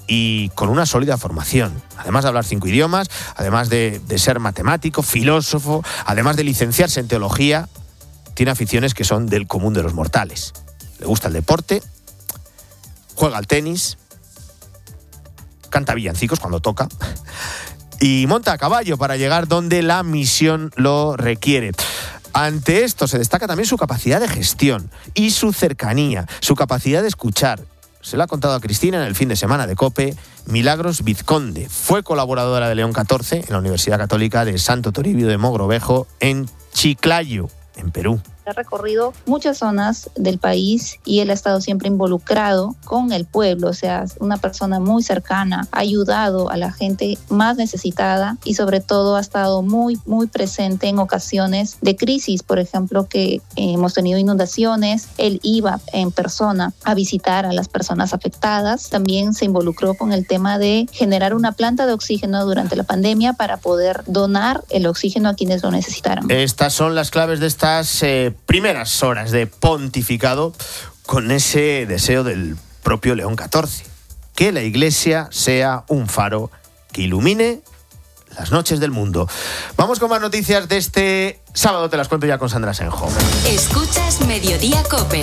y con una sólida formación. Además de hablar cinco idiomas, además de, de ser matemático, filósofo, además de licenciarse en teología, tiene aficiones que son del común de los mortales. Le gusta el deporte, juega al tenis, canta villancicos cuando toca y monta a caballo para llegar donde la misión lo requiere. Ante esto se destaca también su capacidad de gestión y su cercanía, su capacidad de escuchar. Se lo ha contado a Cristina en el fin de semana de COPE, Milagros Vizconde. Fue colaboradora de León catorce en la Universidad Católica de Santo Toribio de Mogrovejo, en Chiclayo, en Perú. Ha recorrido muchas zonas del país y él ha estado siempre involucrado con el pueblo, o sea, una persona muy cercana, ha ayudado a la gente más necesitada y sobre todo ha estado muy, muy presente en ocasiones de crisis, por ejemplo, que eh, hemos tenido inundaciones, él iba en persona a visitar a las personas afectadas, también se involucró con el tema de generar una planta de oxígeno durante la pandemia para poder donar el oxígeno a quienes lo necesitaran. Estas son las claves de estas eh, primeras horas de pontificado con ese deseo del propio León catorce, que la Iglesia sea un faro que ilumine las noches del mundo. Vamos con más noticias de este sábado, te las cuento ya con Sandra Senjo. Escuchas Mediodía COPE.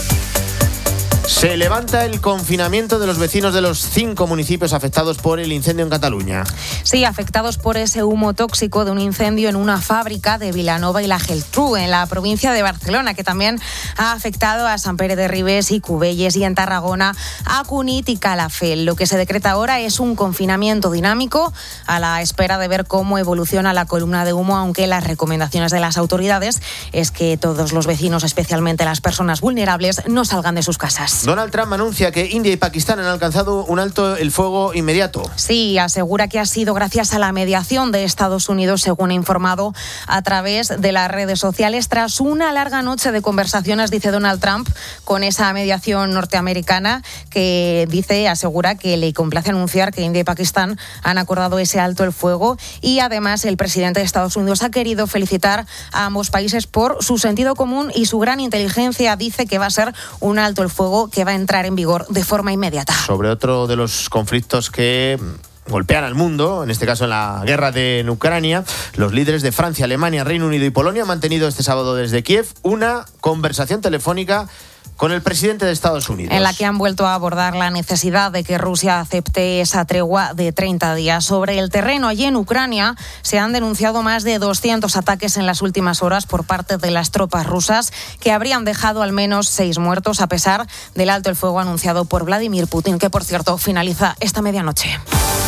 Se levanta el confinamiento de los vecinos de los cinco municipios afectados por el incendio en Cataluña. Sí, afectados por ese humo tóxico de un incendio en una fábrica de Vilanova y la Geltrú, en la provincia de Barcelona, que también ha afectado a Sant Pere de Ribes y Cubelles, y en Tarragona a Cunit y Calafell. Lo que se decreta ahora es un confinamiento dinámico a la espera de ver cómo evoluciona la columna de humo, aunque las recomendaciones de las autoridades es que todos los vecinos, especialmente las personas vulnerables, no salgan de sus casas. Donald Trump anuncia que India y Pakistán han alcanzado un alto el fuego inmediato. Sí, asegura que ha sido gracias a la mediación de Estados Unidos, según ha informado a través de las redes sociales. Tras una larga noche de conversaciones, dice Donald Trump, con esa mediación norteamericana, que dice, asegura que le complace anunciar que India y Pakistán han acordado ese alto el fuego, y además el presidente de Estados Unidos ha querido felicitar a ambos países por su sentido común y su gran inteligencia. Dice que va a ser un alto el fuego que va a entrar en vigor de forma inmediata. Sobre otro de los conflictos que golpean al mundo, en este caso en la guerra de Ucrania, los líderes de Francia, Alemania, Reino Unido y Polonia han mantenido este sábado desde Kiev una conversación telefónica con el presidente de Estados Unidos, en la que han vuelto a abordar la necesidad de que Rusia acepte esa tregua de treinta días. Sobre el terreno, allí en Ucrania, se han denunciado más de doscientos ataques en las últimas horas por parte de las tropas rusas, que habrían dejado al menos seis muertos, a pesar del alto el fuego anunciado por Vladimir Putin, que por cierto finaliza esta medianoche.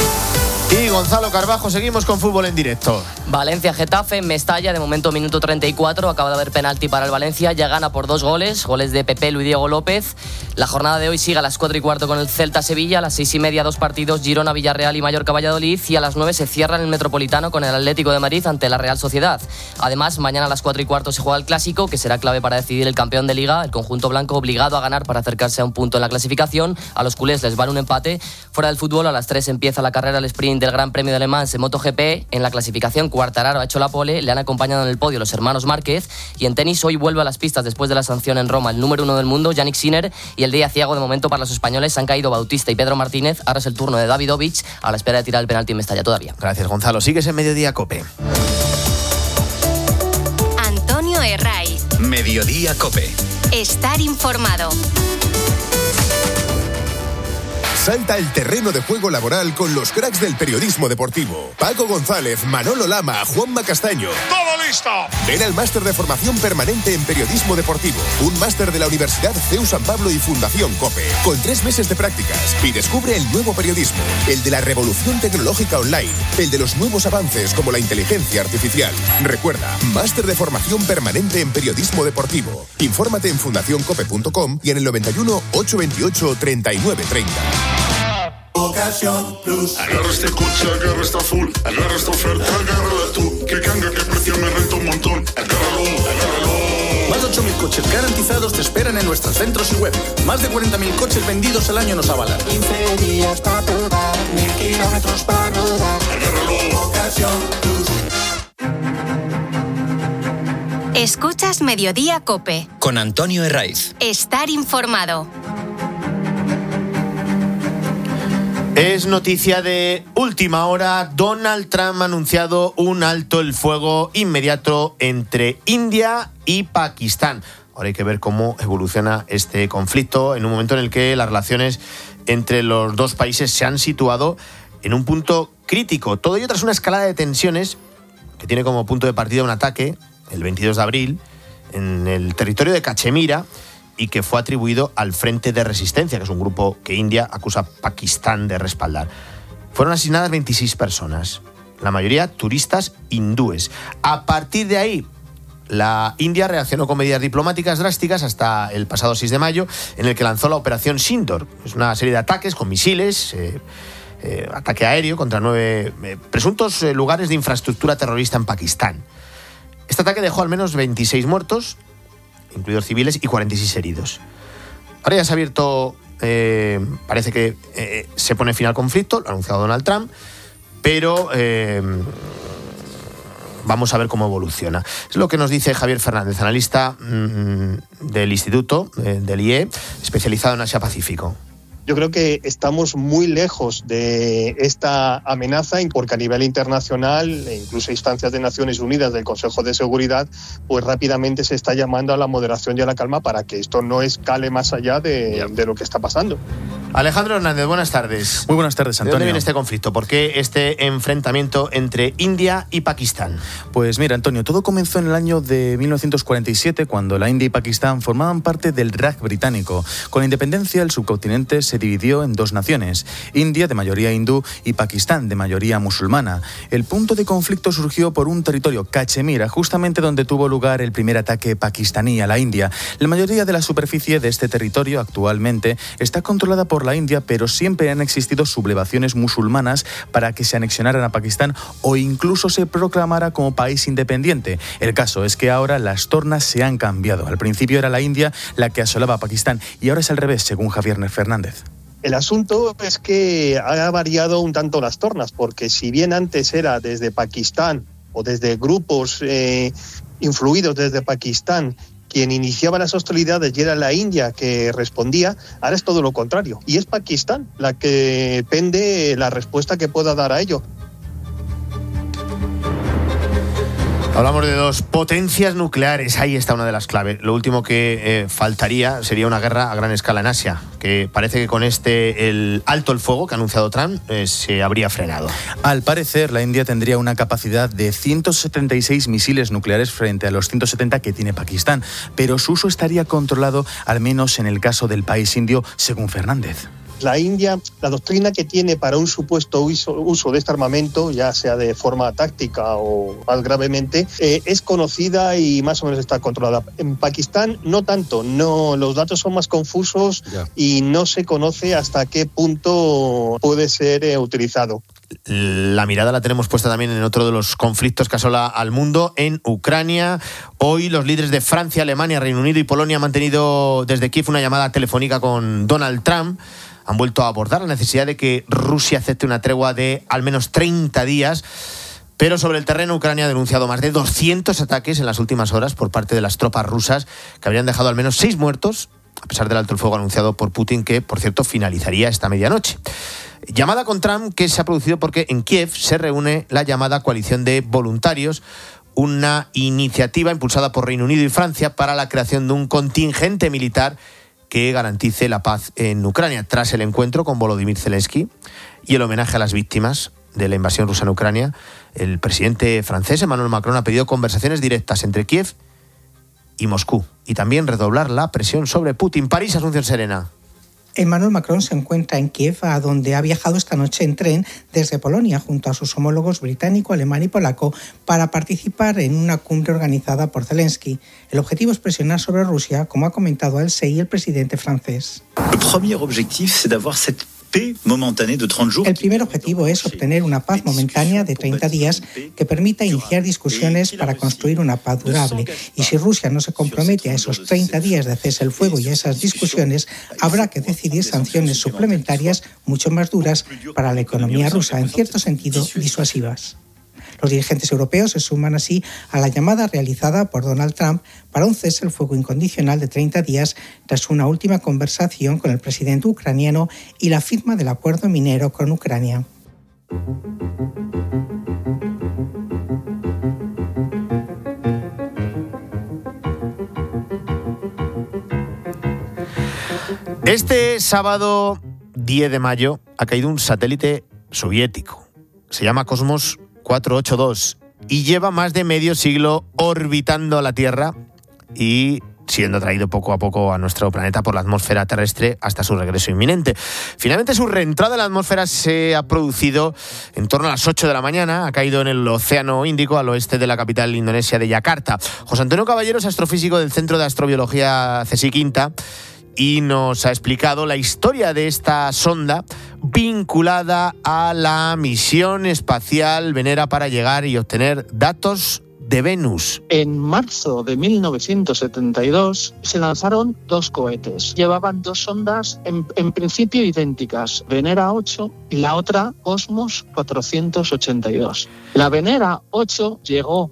Y Gonzalo Carbajo, seguimos con fútbol en directo. Valencia-Getafe, Mestalla, de momento minuto treinta y cuatro, acaba de haber penalti para el Valencia, ya gana por dos goles, goles de Pepe Lu y Diego López. La jornada de hoy sigue a las cuatro y cuarto con el Celta-Sevilla, a las seis y media dos partidos, Girona-Villarreal y Mallorca-Valladolid, y a las nueve se cierra en el Metropolitano con el Atlético de Madrid ante la Real Sociedad. Además, mañana a las cuatro y cuarto se juega el Clásico, que será clave para decidir el campeón de Liga, el conjunto blanco obligado a ganar para acercarse a un punto en la clasificación. A los culés les vale un empate. Fuera del fútbol, a las tres empieza la carrera al sprint del Gran Premio de Le Mans en MotoGP. En la clasificación, Quartararo ha hecho la pole, le han acompañado en el podio los hermanos Márquez, y en tenis hoy vuelve a las pistas después de la sanción en Roma el número uno del mundo, Yannick Sinner, y el día ciego de momento para los españoles. Han caído Bautista y Pedro Martínez. Ahora es el turno de Davidovich, a la espera de tirar el penalti en Mestalla todavía. Gracias, Gonzalo. Sigues en Mediodía COPE. Antonio Herraiz. Mediodía COPE. Estar informado. Salta el terreno de juego laboral con los cracks del periodismo deportivo. Paco González, Manolo Lama, Juanma Castaño. ¡Todo listo! Ven al máster de formación permanente en periodismo deportivo. Un máster de la Universidad C E U San Pablo y Fundación COPE. Con tres meses de prácticas. Y descubre el nuevo periodismo. El de la revolución tecnológica online. El de los nuevos avances como la inteligencia artificial. Recuerda, máster de formación permanente en periodismo deportivo. Infórmate en fundación cope punto com y en el noventa y uno, ochocientos veintiocho, treinta y nueve treinta. Ocasión Plus. Agarra este coche, agarra esta full, agarra esta oferta, agárrala tú. Que ganga, que precio me renta un montón. Agárralo, agárralo. Más de ocho mil coches garantizados te esperan en nuestros centros y web. Más de cuarenta mil coches vendidos al año nos avalan. quince días para probar, mil kilómetros para rodar. Agárralo. Ocasión Plus. Escuchas Mediodía COPE. Con Antonio Herraiz. Estar informado. Es noticia de última hora. Donald Trump ha anunciado un alto el fuego inmediato entre India y Pakistán. Ahora hay que ver cómo evoluciona este conflicto en un momento en el que las relaciones entre los dos países se han situado en un punto crítico. Todo ello tras una escalada de tensiones que tiene como punto de partida un ataque el veintidós de abril en el territorio de Cachemira y que fue atribuido al Frente de Resistencia, que es un grupo que India acusa a Pakistán de respaldar. Fueron asesinadas veintiséis personas, la mayoría turistas hindúes. A partir de ahí, la India reaccionó con medidas diplomáticas drásticas hasta el pasado seis de mayo, en el que lanzó la Operación Sindor. Es una serie de ataques con misiles, eh, eh, ataque aéreo contra nueve eh, presuntos eh, lugares de infraestructura terrorista en Pakistán. Este ataque dejó al menos veintiséis muertos, incluidos civiles, y cuarenta y seis heridos. Ahora ya se ha abierto, eh, parece que eh, se pone fin al conflicto, lo ha anunciado Donald Trump, pero eh, vamos a ver cómo evoluciona. Es lo que nos dice Javier Fernández, analista mmm, del Instituto, eh, del I E, especializado en Asia-Pacífico. Yo creo que estamos muy lejos de esta amenaza porque a nivel internacional, e incluso a instancias de Naciones Unidas, del Consejo de Seguridad, pues rápidamente se está llamando a la moderación y a la calma para que esto no escale más allá de, de lo que está pasando. Alejandro Hernández, buenas tardes. Muy buenas tardes, Antonio. ¿De dónde viene este conflicto? ¿Por qué este enfrentamiento entre India y Pakistán? Pues mira, Antonio, todo comenzó en el año de mil novecientos cuarenta y siete, cuando la India y Pakistán formaban parte del Raj británico. Con la independencia, el subcontinente se dividió en dos naciones, India, de mayoría hindú, y Pakistán, de mayoría musulmana. El punto de conflicto surgió por un territorio, Cachemira, justamente donde tuvo lugar el primer ataque pakistaní a la India. La mayoría de la superficie de este territorio actualmente está controlada por la India, pero siempre han existido sublevaciones musulmanas para que se anexionaran a Pakistán o incluso se proclamara como país independiente. El caso es que ahora las tornas se han cambiado. Al principio era la India la que asolaba a Pakistán y ahora es al revés, según Javier Fernández. El asunto es que ha variado un tanto las tornas, porque si bien antes era desde Pakistán o desde grupos eh, influidos desde Pakistán quien iniciaba las hostilidades y era la India que respondía, ahora es todo lo contrario. Y es Pakistán la que pende la respuesta que pueda dar a ello. Hablamos de dos potencias nucleares, ahí está una de las claves. Lo último que eh, faltaría sería una guerra a gran escala en Asia, que parece que con este el alto el fuego que ha anunciado Trump eh, se habría frenado. Al parecer, la India tendría una capacidad de ciento setenta y seis misiles nucleares frente a los ciento setenta que tiene Pakistán, pero su uso estaría controlado, al menos en el caso del país indio, según Fernández. La India, la doctrina que tiene para un supuesto uso, uso de este armamento, ya sea de forma táctica o más gravemente, eh, es conocida y más o menos está controlada. En Pakistán no tanto, no, los datos son más confusos ya. Y no se conoce hasta qué punto puede ser eh, utilizado. La mirada la tenemos puesta también en otro de los conflictos que asola al mundo, en Ucrania. Hoy los líderes de Francia, Alemania, Reino Unido y Polonia han mantenido desde Kiev una llamada telefónica con Donald Trump. Han vuelto a abordar la necesidad de que Rusia acepte una tregua de al menos treinta días. Pero sobre el terreno, Ucrania ha denunciado más de doscientos ataques en las últimas horas por parte de las tropas rusas, que habrían dejado al menos seis muertos, a pesar del alto el fuego anunciado por Putin, que, por cierto, finalizaría esta medianoche. Llamada con Trump que se ha producido porque en Kiev se reúne la llamada coalición de voluntarios, una iniciativa impulsada por Reino Unido y Francia para la creación de un contingente militar que garantice la paz en Ucrania. Tras el encuentro con Volodymyr Zelensky y el homenaje a las víctimas de la invasión rusa en Ucrania, el presidente francés Emmanuel Macron ha pedido conversaciones directas entre Kiev y Moscú y también redoblar la presión sobre Putin. París, Asunción Serena. Emmanuel Macron se encuentra en Kiev, a donde ha viajado esta noche en tren desde Polonia junto a sus homólogos británico, alemán y polaco para participar en una cumbre organizada por Zelensky. El objetivo es presionar sobre Rusia, como ha comentado el S E I el presidente francés. El primer objetivo es d'avoir cette El primer objetivo es obtener una paz momentánea de treinta días que permita iniciar discusiones para construir una paz durable. Y si Rusia no se compromete a esos treinta días de cese el fuego y a esas discusiones, habrá que decidir sanciones suplementarias mucho más duras para la economía rusa, en cierto sentido disuasivas. Los dirigentes europeos se suman así a la llamada realizada por Donald Trump para un cese al fuego incondicional de treinta días tras una última conversación con el presidente ucraniano y la firma del acuerdo minero con Ucrania. Este sábado diez de mayo ha caído un satélite soviético. Se llama Cosmos cuatrocientos ochenta y dos y lleva más de medio siglo orbitando la Tierra y siendo traído poco a poco a nuestro planeta por la atmósfera terrestre hasta su regreso inminente. Finalmente su reentrada en la atmósfera se ha producido en torno a las ocho de la mañana, ha caído en el Océano Índico al oeste de la capital indonesia de Yakarta. José Antonio Caballero es astrofísico del Centro de Astrobiología CSIC INTA y nos ha explicado la historia de esta sonda vinculada a la misión espacial Venera para llegar y obtener datos de Venus. En marzo de mil novecientos setenta y dos se lanzaron dos cohetes. Llevaban dos sondas en, en principio idénticas, Venera ocho y la otra Cosmos cuatrocientos ochenta y dos. La Venera ocho llegó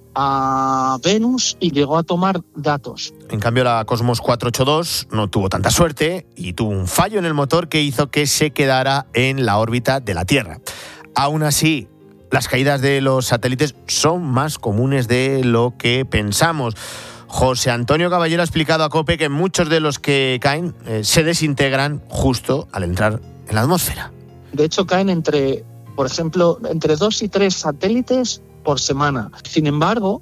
a Venus y llegó a tomar datos. En cambio, la Cosmos cuatrocientos ochenta y dos no tuvo tanta suerte y tuvo un fallo en el motor que hizo que se quedara en la órbita de la Tierra. Aún así, las caídas de los satélites son más comunes de lo que pensamos. José Antonio Caballero ha explicado a COPE que muchos de los que caen eh, se desintegran justo al entrar en la atmósfera. De hecho, caen entre, por ejemplo, entre dos y tres satélites por semana. Sin embargo,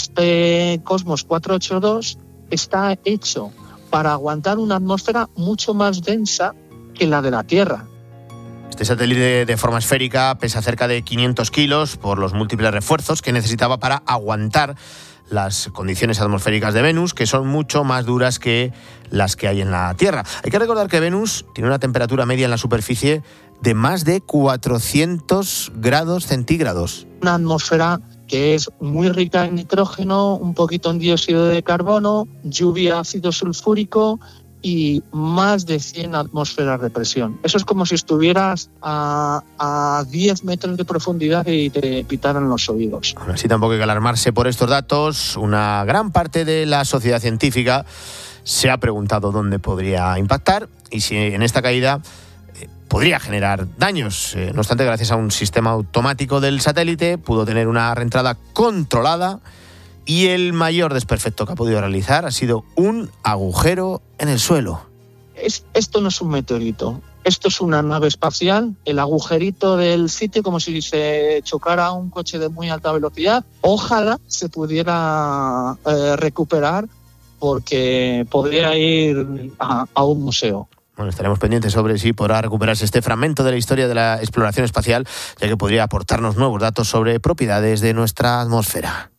este Cosmos cuatrocientos ochenta y dos está hecho para aguantar una atmósfera mucho más densa que la de la Tierra. Este satélite de forma esférica pesa cerca de quinientos kilos por los múltiples refuerzos que necesitaba para aguantar las condiciones atmosféricas de Venus, que son mucho más duras que las que hay en la Tierra. Hay que recordar que Venus tiene una temperatura media en la superficie de más de cuatrocientos grados centígrados. Una atmósfera que es muy rica en nitrógeno, un poquito en dióxido de carbono, lluvia, ácido sulfúrico y más de cien atmósferas de presión. Eso es como si estuvieras a, a diez metros de profundidad y te pitaran los oídos. Aún así, tampoco hay que alarmarse por estos datos. Una gran parte de la sociedad científica se ha preguntado dónde podría impactar y si en esta caída eh, podría generar daños. Eh, no obstante, gracias a un sistema automático del satélite, pudo tener una reentrada controlada. Y el mayor desperfecto que ha podido realizar ha sido un agujero en el suelo. Es, esto no es un meteorito, esto es una nave espacial. El agujerito del sitio, como si se chocara un coche de muy alta velocidad. Ojalá se pudiera eh, recuperar porque podría ir a, a un museo. Bueno, estaremos pendientes sobre si podrá recuperarse este fragmento de la historia de la exploración espacial, ya que podría aportarnos nuevos datos sobre propiedades de nuestra atmósfera.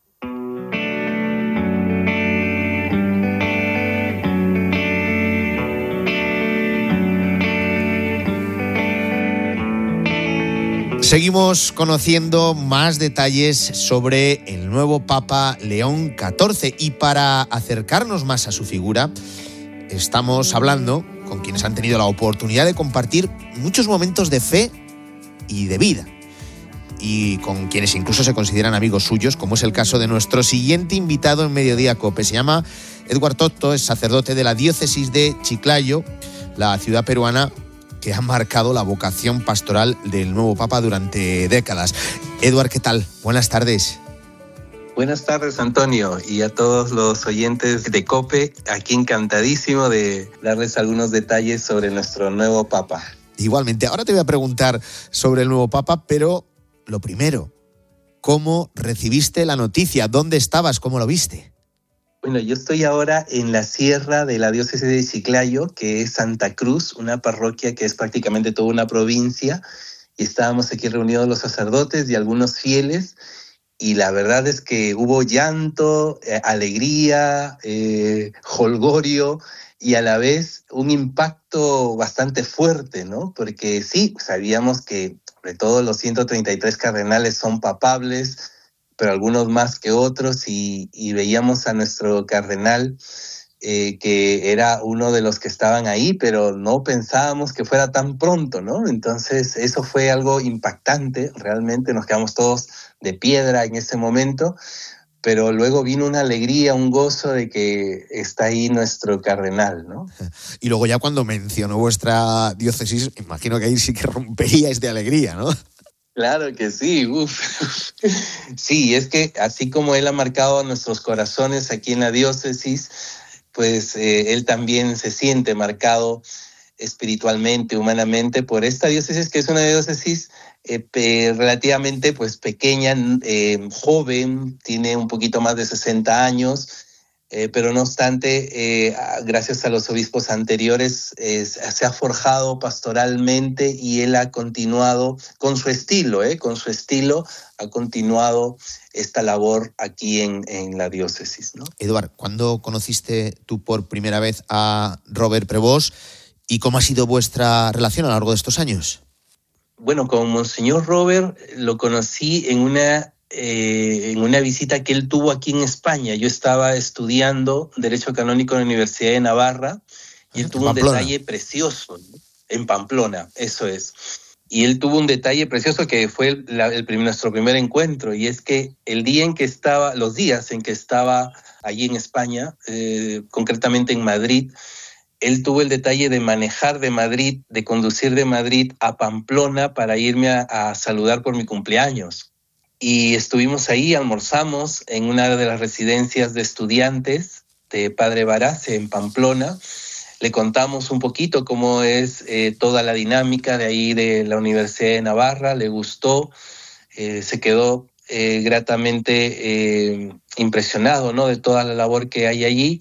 Seguimos conociendo más detalles sobre el nuevo Papa León catorce y para acercarnos más a su figura estamos hablando con quienes han tenido la oportunidad de compartir muchos momentos de fe y de vida y con quienes incluso se consideran amigos suyos, como es el caso de nuestro siguiente invitado en Mediodía COPE. Se llama Edward Totto, es sacerdote de la diócesis de Chiclayo, la ciudad peruana que ha marcado la vocación pastoral del nuevo Papa durante décadas. Edward, ¿qué tal? Buenas tardes. Buenas tardes, Antonio, y a todos los oyentes de COPE, aquí encantadísimo de darles algunos detalles sobre nuestro nuevo Papa. Igualmente, ahora te voy a preguntar sobre el nuevo Papa, pero lo primero, ¿cómo recibiste la noticia? ¿Dónde estabas? ¿Cómo lo viste? Bueno, yo estoy ahora en la sierra de la diócesis de Chiclayo, que es Santa Cruz, una parroquia que es prácticamente toda una provincia, y estábamos aquí reunidos los sacerdotes y algunos fieles, y la verdad es que hubo llanto, eh, alegría, eh, jolgorio, y a la vez un impacto bastante fuerte, ¿no? Porque sí, sabíamos que sobre todo los ciento treinta y tres cardenales son papables, pero algunos más que otros, y, y veíamos a nuestro cardenal eh, que era uno de los que estaban ahí, pero no pensábamos que fuera tan pronto, ¿no? Entonces eso fue algo impactante, realmente nos quedamos todos de piedra en ese momento, pero luego vino una alegría, un gozo de que está ahí nuestro cardenal, ¿no? Y luego ya cuando mencionó vuestra diócesis, imagino que ahí sí que romperíais de alegría, ¿no? Claro que sí, uf. Sí, es que así como él ha marcado nuestros corazones aquí en la diócesis, pues eh, él también se siente marcado espiritualmente, humanamente, por esta diócesis, que es una diócesis eh, pe- relativamente pues, pequeña, eh, joven, tiene un poquito más de sesenta años, eh, pero no obstante, eh, gracias a los obispos anteriores, eh, se ha forjado pastoralmente y él ha continuado con su estilo, eh, con su estilo, ha continuado esta labor aquí en, en la diócesis, ¿no? Eduard, ¿cuándo conociste tú por primera vez a Robert Prevost y cómo ha sido vuestra relación a lo largo de estos años? Bueno, con Monseñor Robert lo conocí en una, eh, en una visita que él tuvo aquí en España. Yo estaba estudiando Derecho Canónico en la Universidad de Navarra y él tuvo un detalle precioso, ¿no? En Pamplona, eso es. Y él tuvo un detalle precioso que fue el, la, el, nuestro primer encuentro, y es que el día en que estaba, los días en que estaba allí en España, eh, concretamente en Madrid, él tuvo el detalle de manejar de Madrid, de conducir de Madrid a Pamplona para irme a, a saludar por mi cumpleaños. Y estuvimos ahí, almorzamos en una de las residencias de estudiantes de Padre Barace en Pamplona. Le contamos un poquito cómo es eh, toda la dinámica de ahí de la Universidad de Navarra, le gustó, eh, se quedó eh, gratamente eh, impresionado, ¿no?, de toda la labor que hay allí.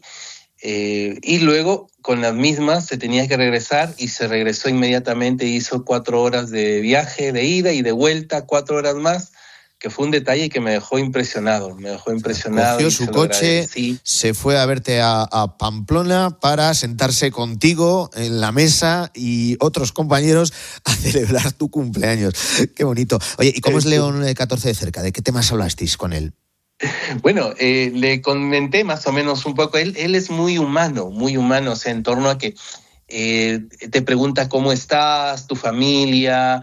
Eh, y luego, con las mismas, se tenía que regresar y se regresó inmediatamente, hizo cuatro horas de viaje, de ida y de vuelta, cuatro horas más, que fue un detalle que me dejó impresionado, me dejó impresionado. Cogió su coche, se fue a verte a, a Pamplona para sentarse contigo en la mesa y otros compañeros a celebrar tu cumpleaños. Qué bonito. Oye, ¿y cómo es León catorce de cerca? ¿De qué temas hablasteis con él? Bueno, eh, le comenté más o menos un poco, él, él es muy humano, muy humano, o sea, en torno a que eh, te pregunta cómo estás, tu familia,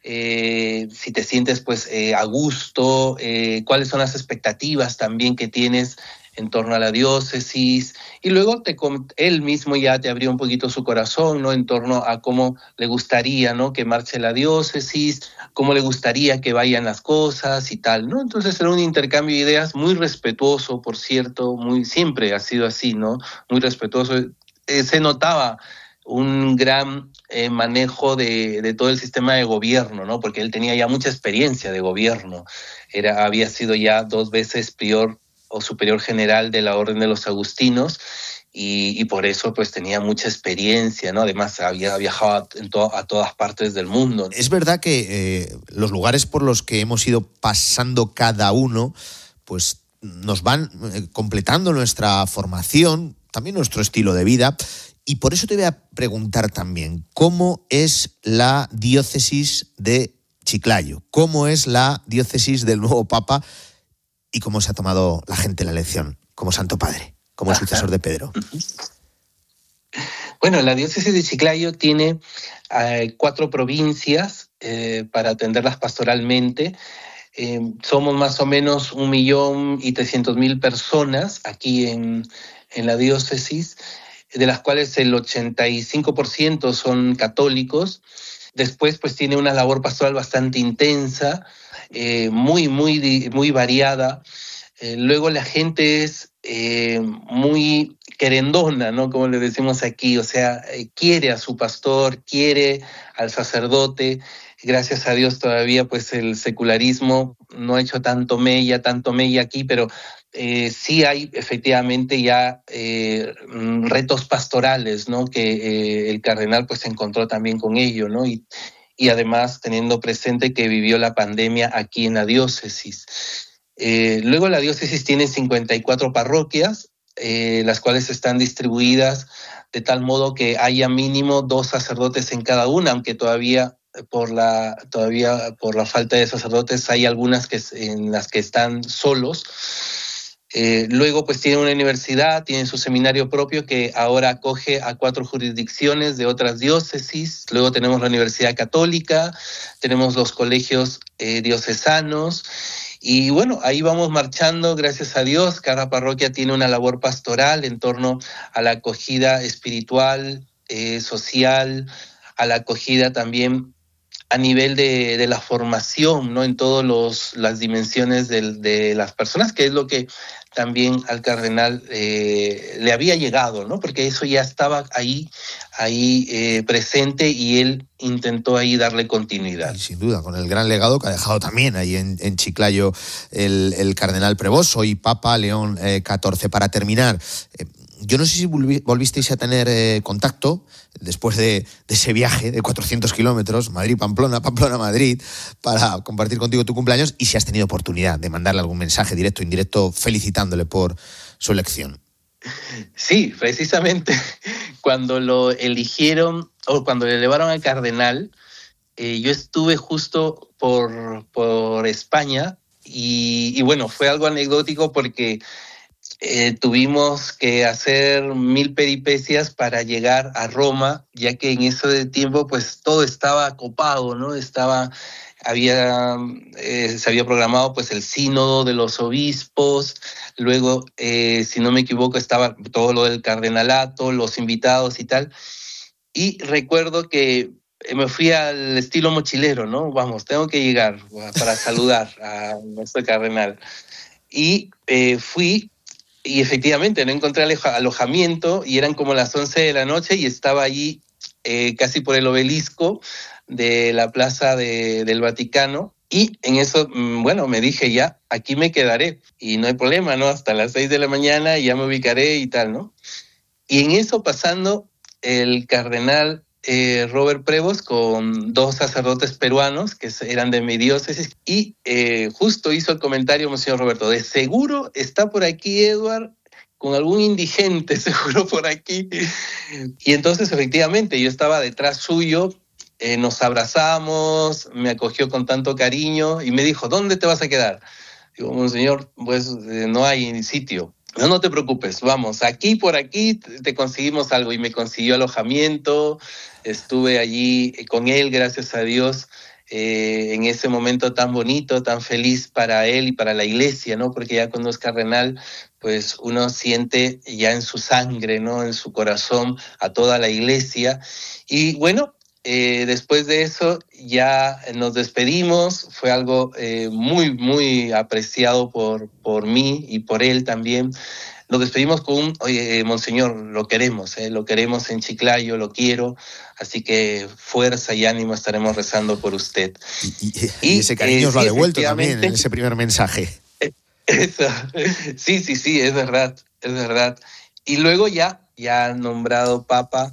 eh, si te sientes pues eh, a gusto, eh, cuáles son las expectativas también que tienes en torno a la diócesis, y luego te, él mismo ya te abrió un poquito su corazón, ¿no?, en torno a cómo le gustaría, ¿no?, que marche la diócesis, cómo le gustaría que vayan las cosas y tal, ¿no? Entonces era un intercambio de ideas muy respetuoso, por cierto, muy siempre ha sido así, ¿no?, muy respetuoso. Eh, se notaba un gran eh, manejo de, de todo el sistema de gobierno, ¿no?, porque él tenía ya mucha experiencia de gobierno, era, había sido ya dos veces prior o superior general de la Orden de los Agustinos, y, y por eso pues tenía mucha experiencia, ¿no? Además había viajado en to- a todas partes del mundo. Es verdad que eh, los lugares por los que hemos ido pasando cada uno pues nos van eh, completando nuestra formación, también nuestro estilo de vida, y por eso te voy a preguntar también, ¿cómo es la diócesis de Chiclayo? ¿Cómo es la diócesis del nuevo Papa? ¿Y cómo se ha tomado la gente la elección como Santo Padre, como el sucesor de Pedro? Bueno, la diócesis de Chiclayo tiene eh, cuatro provincias eh, para atenderlas pastoralmente. Eh, somos más o menos un millón y trescientos mil personas aquí en, en la diócesis, de las cuales el ochenta y cinco por ciento son católicos. Después, pues tiene una labor pastoral bastante intensa, eh, muy, muy, muy variada. Eh, luego la gente es eh, muy querendona, ¿no?, como le decimos aquí, o sea, eh, quiere a su pastor, quiere al sacerdote. Gracias a Dios todavía pues el secularismo no ha hecho tanto mella, tanto mella aquí, pero eh, sí hay efectivamente ya eh, retos pastorales, ¿no?, que eh, el cardenal pues se encontró también con ello, ¿no?, y, y además teniendo presente que vivió la pandemia aquí en la diócesis. Eh, luego la diócesis tiene cincuenta y cuatro parroquias, eh, las cuales están distribuidas de tal modo que haya mínimo dos sacerdotes en cada una, aunque todavía por la todavía por la falta de sacerdotes hay algunas que en las que están solos. Eh, luego pues tiene una universidad, tiene su seminario propio que ahora acoge a cuatro jurisdicciones de otras diócesis. Luego tenemos la Universidad Católica, tenemos los colegios eh, diocesanos. Y bueno, ahí vamos marchando, gracias a Dios. Cada parroquia tiene una labor pastoral en torno a la acogida espiritual, eh, social, a la acogida también a nivel de, de la formación, ¿no? En todas las dimensiones de, de las personas, que es lo que también al cardenal eh, le había llegado, ¿no? Porque eso ya estaba ahí, ahí eh, presente y él intentó ahí darle continuidad. Y sin duda, con el gran legado que ha dejado también ahí en, en Chiclayo el, el cardenal Prevost, hoy Papa León eh, catorce. Para terminar, eh, yo no sé si volvi, volvisteis a tener eh, contacto después de, de ese viaje de cuatrocientos kilómetros, Madrid-Pamplona, Pamplona-Madrid, para compartir contigo tu cumpleaños, y si has tenido oportunidad de mandarle algún mensaje directo o indirecto felicitándole por su elección. Sí, precisamente cuando lo eligieron o cuando le elevaron al cardenal, eh, yo estuve justo por, por España y, y bueno, fue algo anecdótico porque Eh, tuvimos que hacer mil peripecias para llegar a Roma, ya que en ese tiempo pues todo estaba copado, ¿no? Estaba, había, eh, se había programado pues el sínodo de los obispos, luego, eh, si no me equivoco, estaba todo lo del cardenalato, los invitados y tal, y recuerdo que me fui al estilo mochilero, ¿no? Vamos, tengo que llegar para saludar a nuestro cardenal. Y eh, fui... Y efectivamente no encontré alojamiento y eran como las once de la noche y estaba allí eh, casi por el obelisco de la plaza de, del Vaticano. Y en eso, bueno, me dije ya, aquí me quedaré y no hay problema, ¿no? Hasta las seis de la mañana ya me ubicaré y tal, ¿no? Y en eso pasando el cardenal eh, Robert Prevost con dos sacerdotes peruanos que eran de mi diócesis y eh, justo hizo el comentario, Monseñor Roberto, de seguro está por aquí Edward con algún indigente, seguro por aquí. Y entonces efectivamente yo estaba detrás suyo, eh, nos abrazamos, me acogió con tanto cariño y me dijo, ¿dónde te vas a quedar? Digo, Monseñor, pues eh, no hay sitio. No, no te preocupes, vamos, aquí por aquí te conseguimos algo. Y me consiguió alojamiento, estuve allí con él, gracias a Dios, eh, en ese momento tan bonito, tan feliz para él y para la iglesia, ¿no? Porque ya cuando es cardenal, pues uno siente ya en su sangre, ¿no? En su corazón a toda la iglesia. Y bueno, Eh, después de eso ya nos despedimos, fue algo eh, muy, muy apreciado por, por mí y por él también. Nos despedimos con un, oye, Monseñor, lo queremos, eh, lo queremos en Chiclayo, lo quiero, así que fuerza y ánimo, estaremos rezando por usted. Y, y, y ese cariño eh, os lo ha sí, devuelto también en ese primer mensaje. Eso, sí, sí, sí, es verdad, es verdad. Y luego ya, ya nombrado Papa,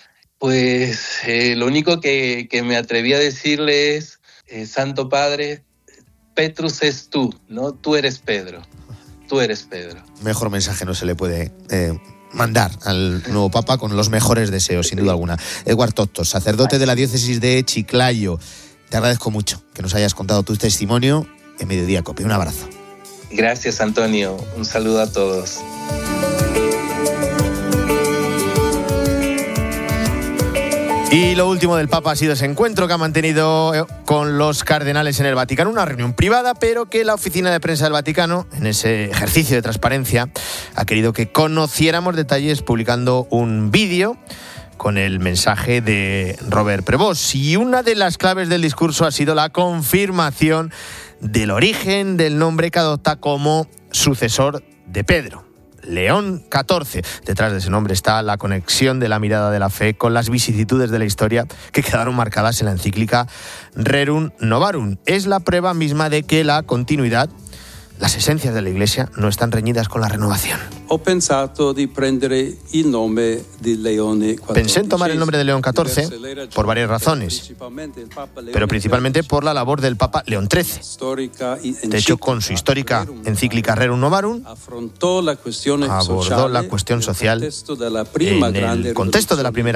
pues eh, lo único que, que me atreví a decirle es, eh, Santo Padre, Petrus es tú, ¿no? Tú eres Pedro, tú eres Pedro. Mejor mensaje no se le puede eh, mandar al nuevo Papa, con los mejores deseos, sin duda alguna. Edward Tottos, sacerdote de la diócesis de Chiclayo, te agradezco mucho que nos hayas contado tu testimonio en Mediodía Cope. Un abrazo. Gracias, Antonio. Un saludo a todos. Y lo último del Papa ha sido ese encuentro que ha mantenido con los cardenales en el Vaticano, una reunión privada, pero que la oficina de prensa del Vaticano, en ese ejercicio de transparencia, ha querido que conociéramos detalles publicando un vídeo con el mensaje de Robert Prevost. Y una de las claves del discurso ha sido la confirmación del origen del nombre que adopta como sucesor de Pedro. León catorce. Detrás de ese nombre está la conexión de la mirada de la fe con las vicisitudes de la historia que quedaron marcadas en la encíclica Rerum Novarum. Es la prueba misma de que la continuidad, las esencias de la Iglesia, no están reñidas con la renovación. Ho pensato di prendere il nome di Leone catorce. Pensé en tomar el nombre de León catorce por varias razones, pero principalmente por la labor del Papa León trece. De hecho, con su histórica encíclica Rerum Novarum, abordó la cuestión social en el contexto de la primera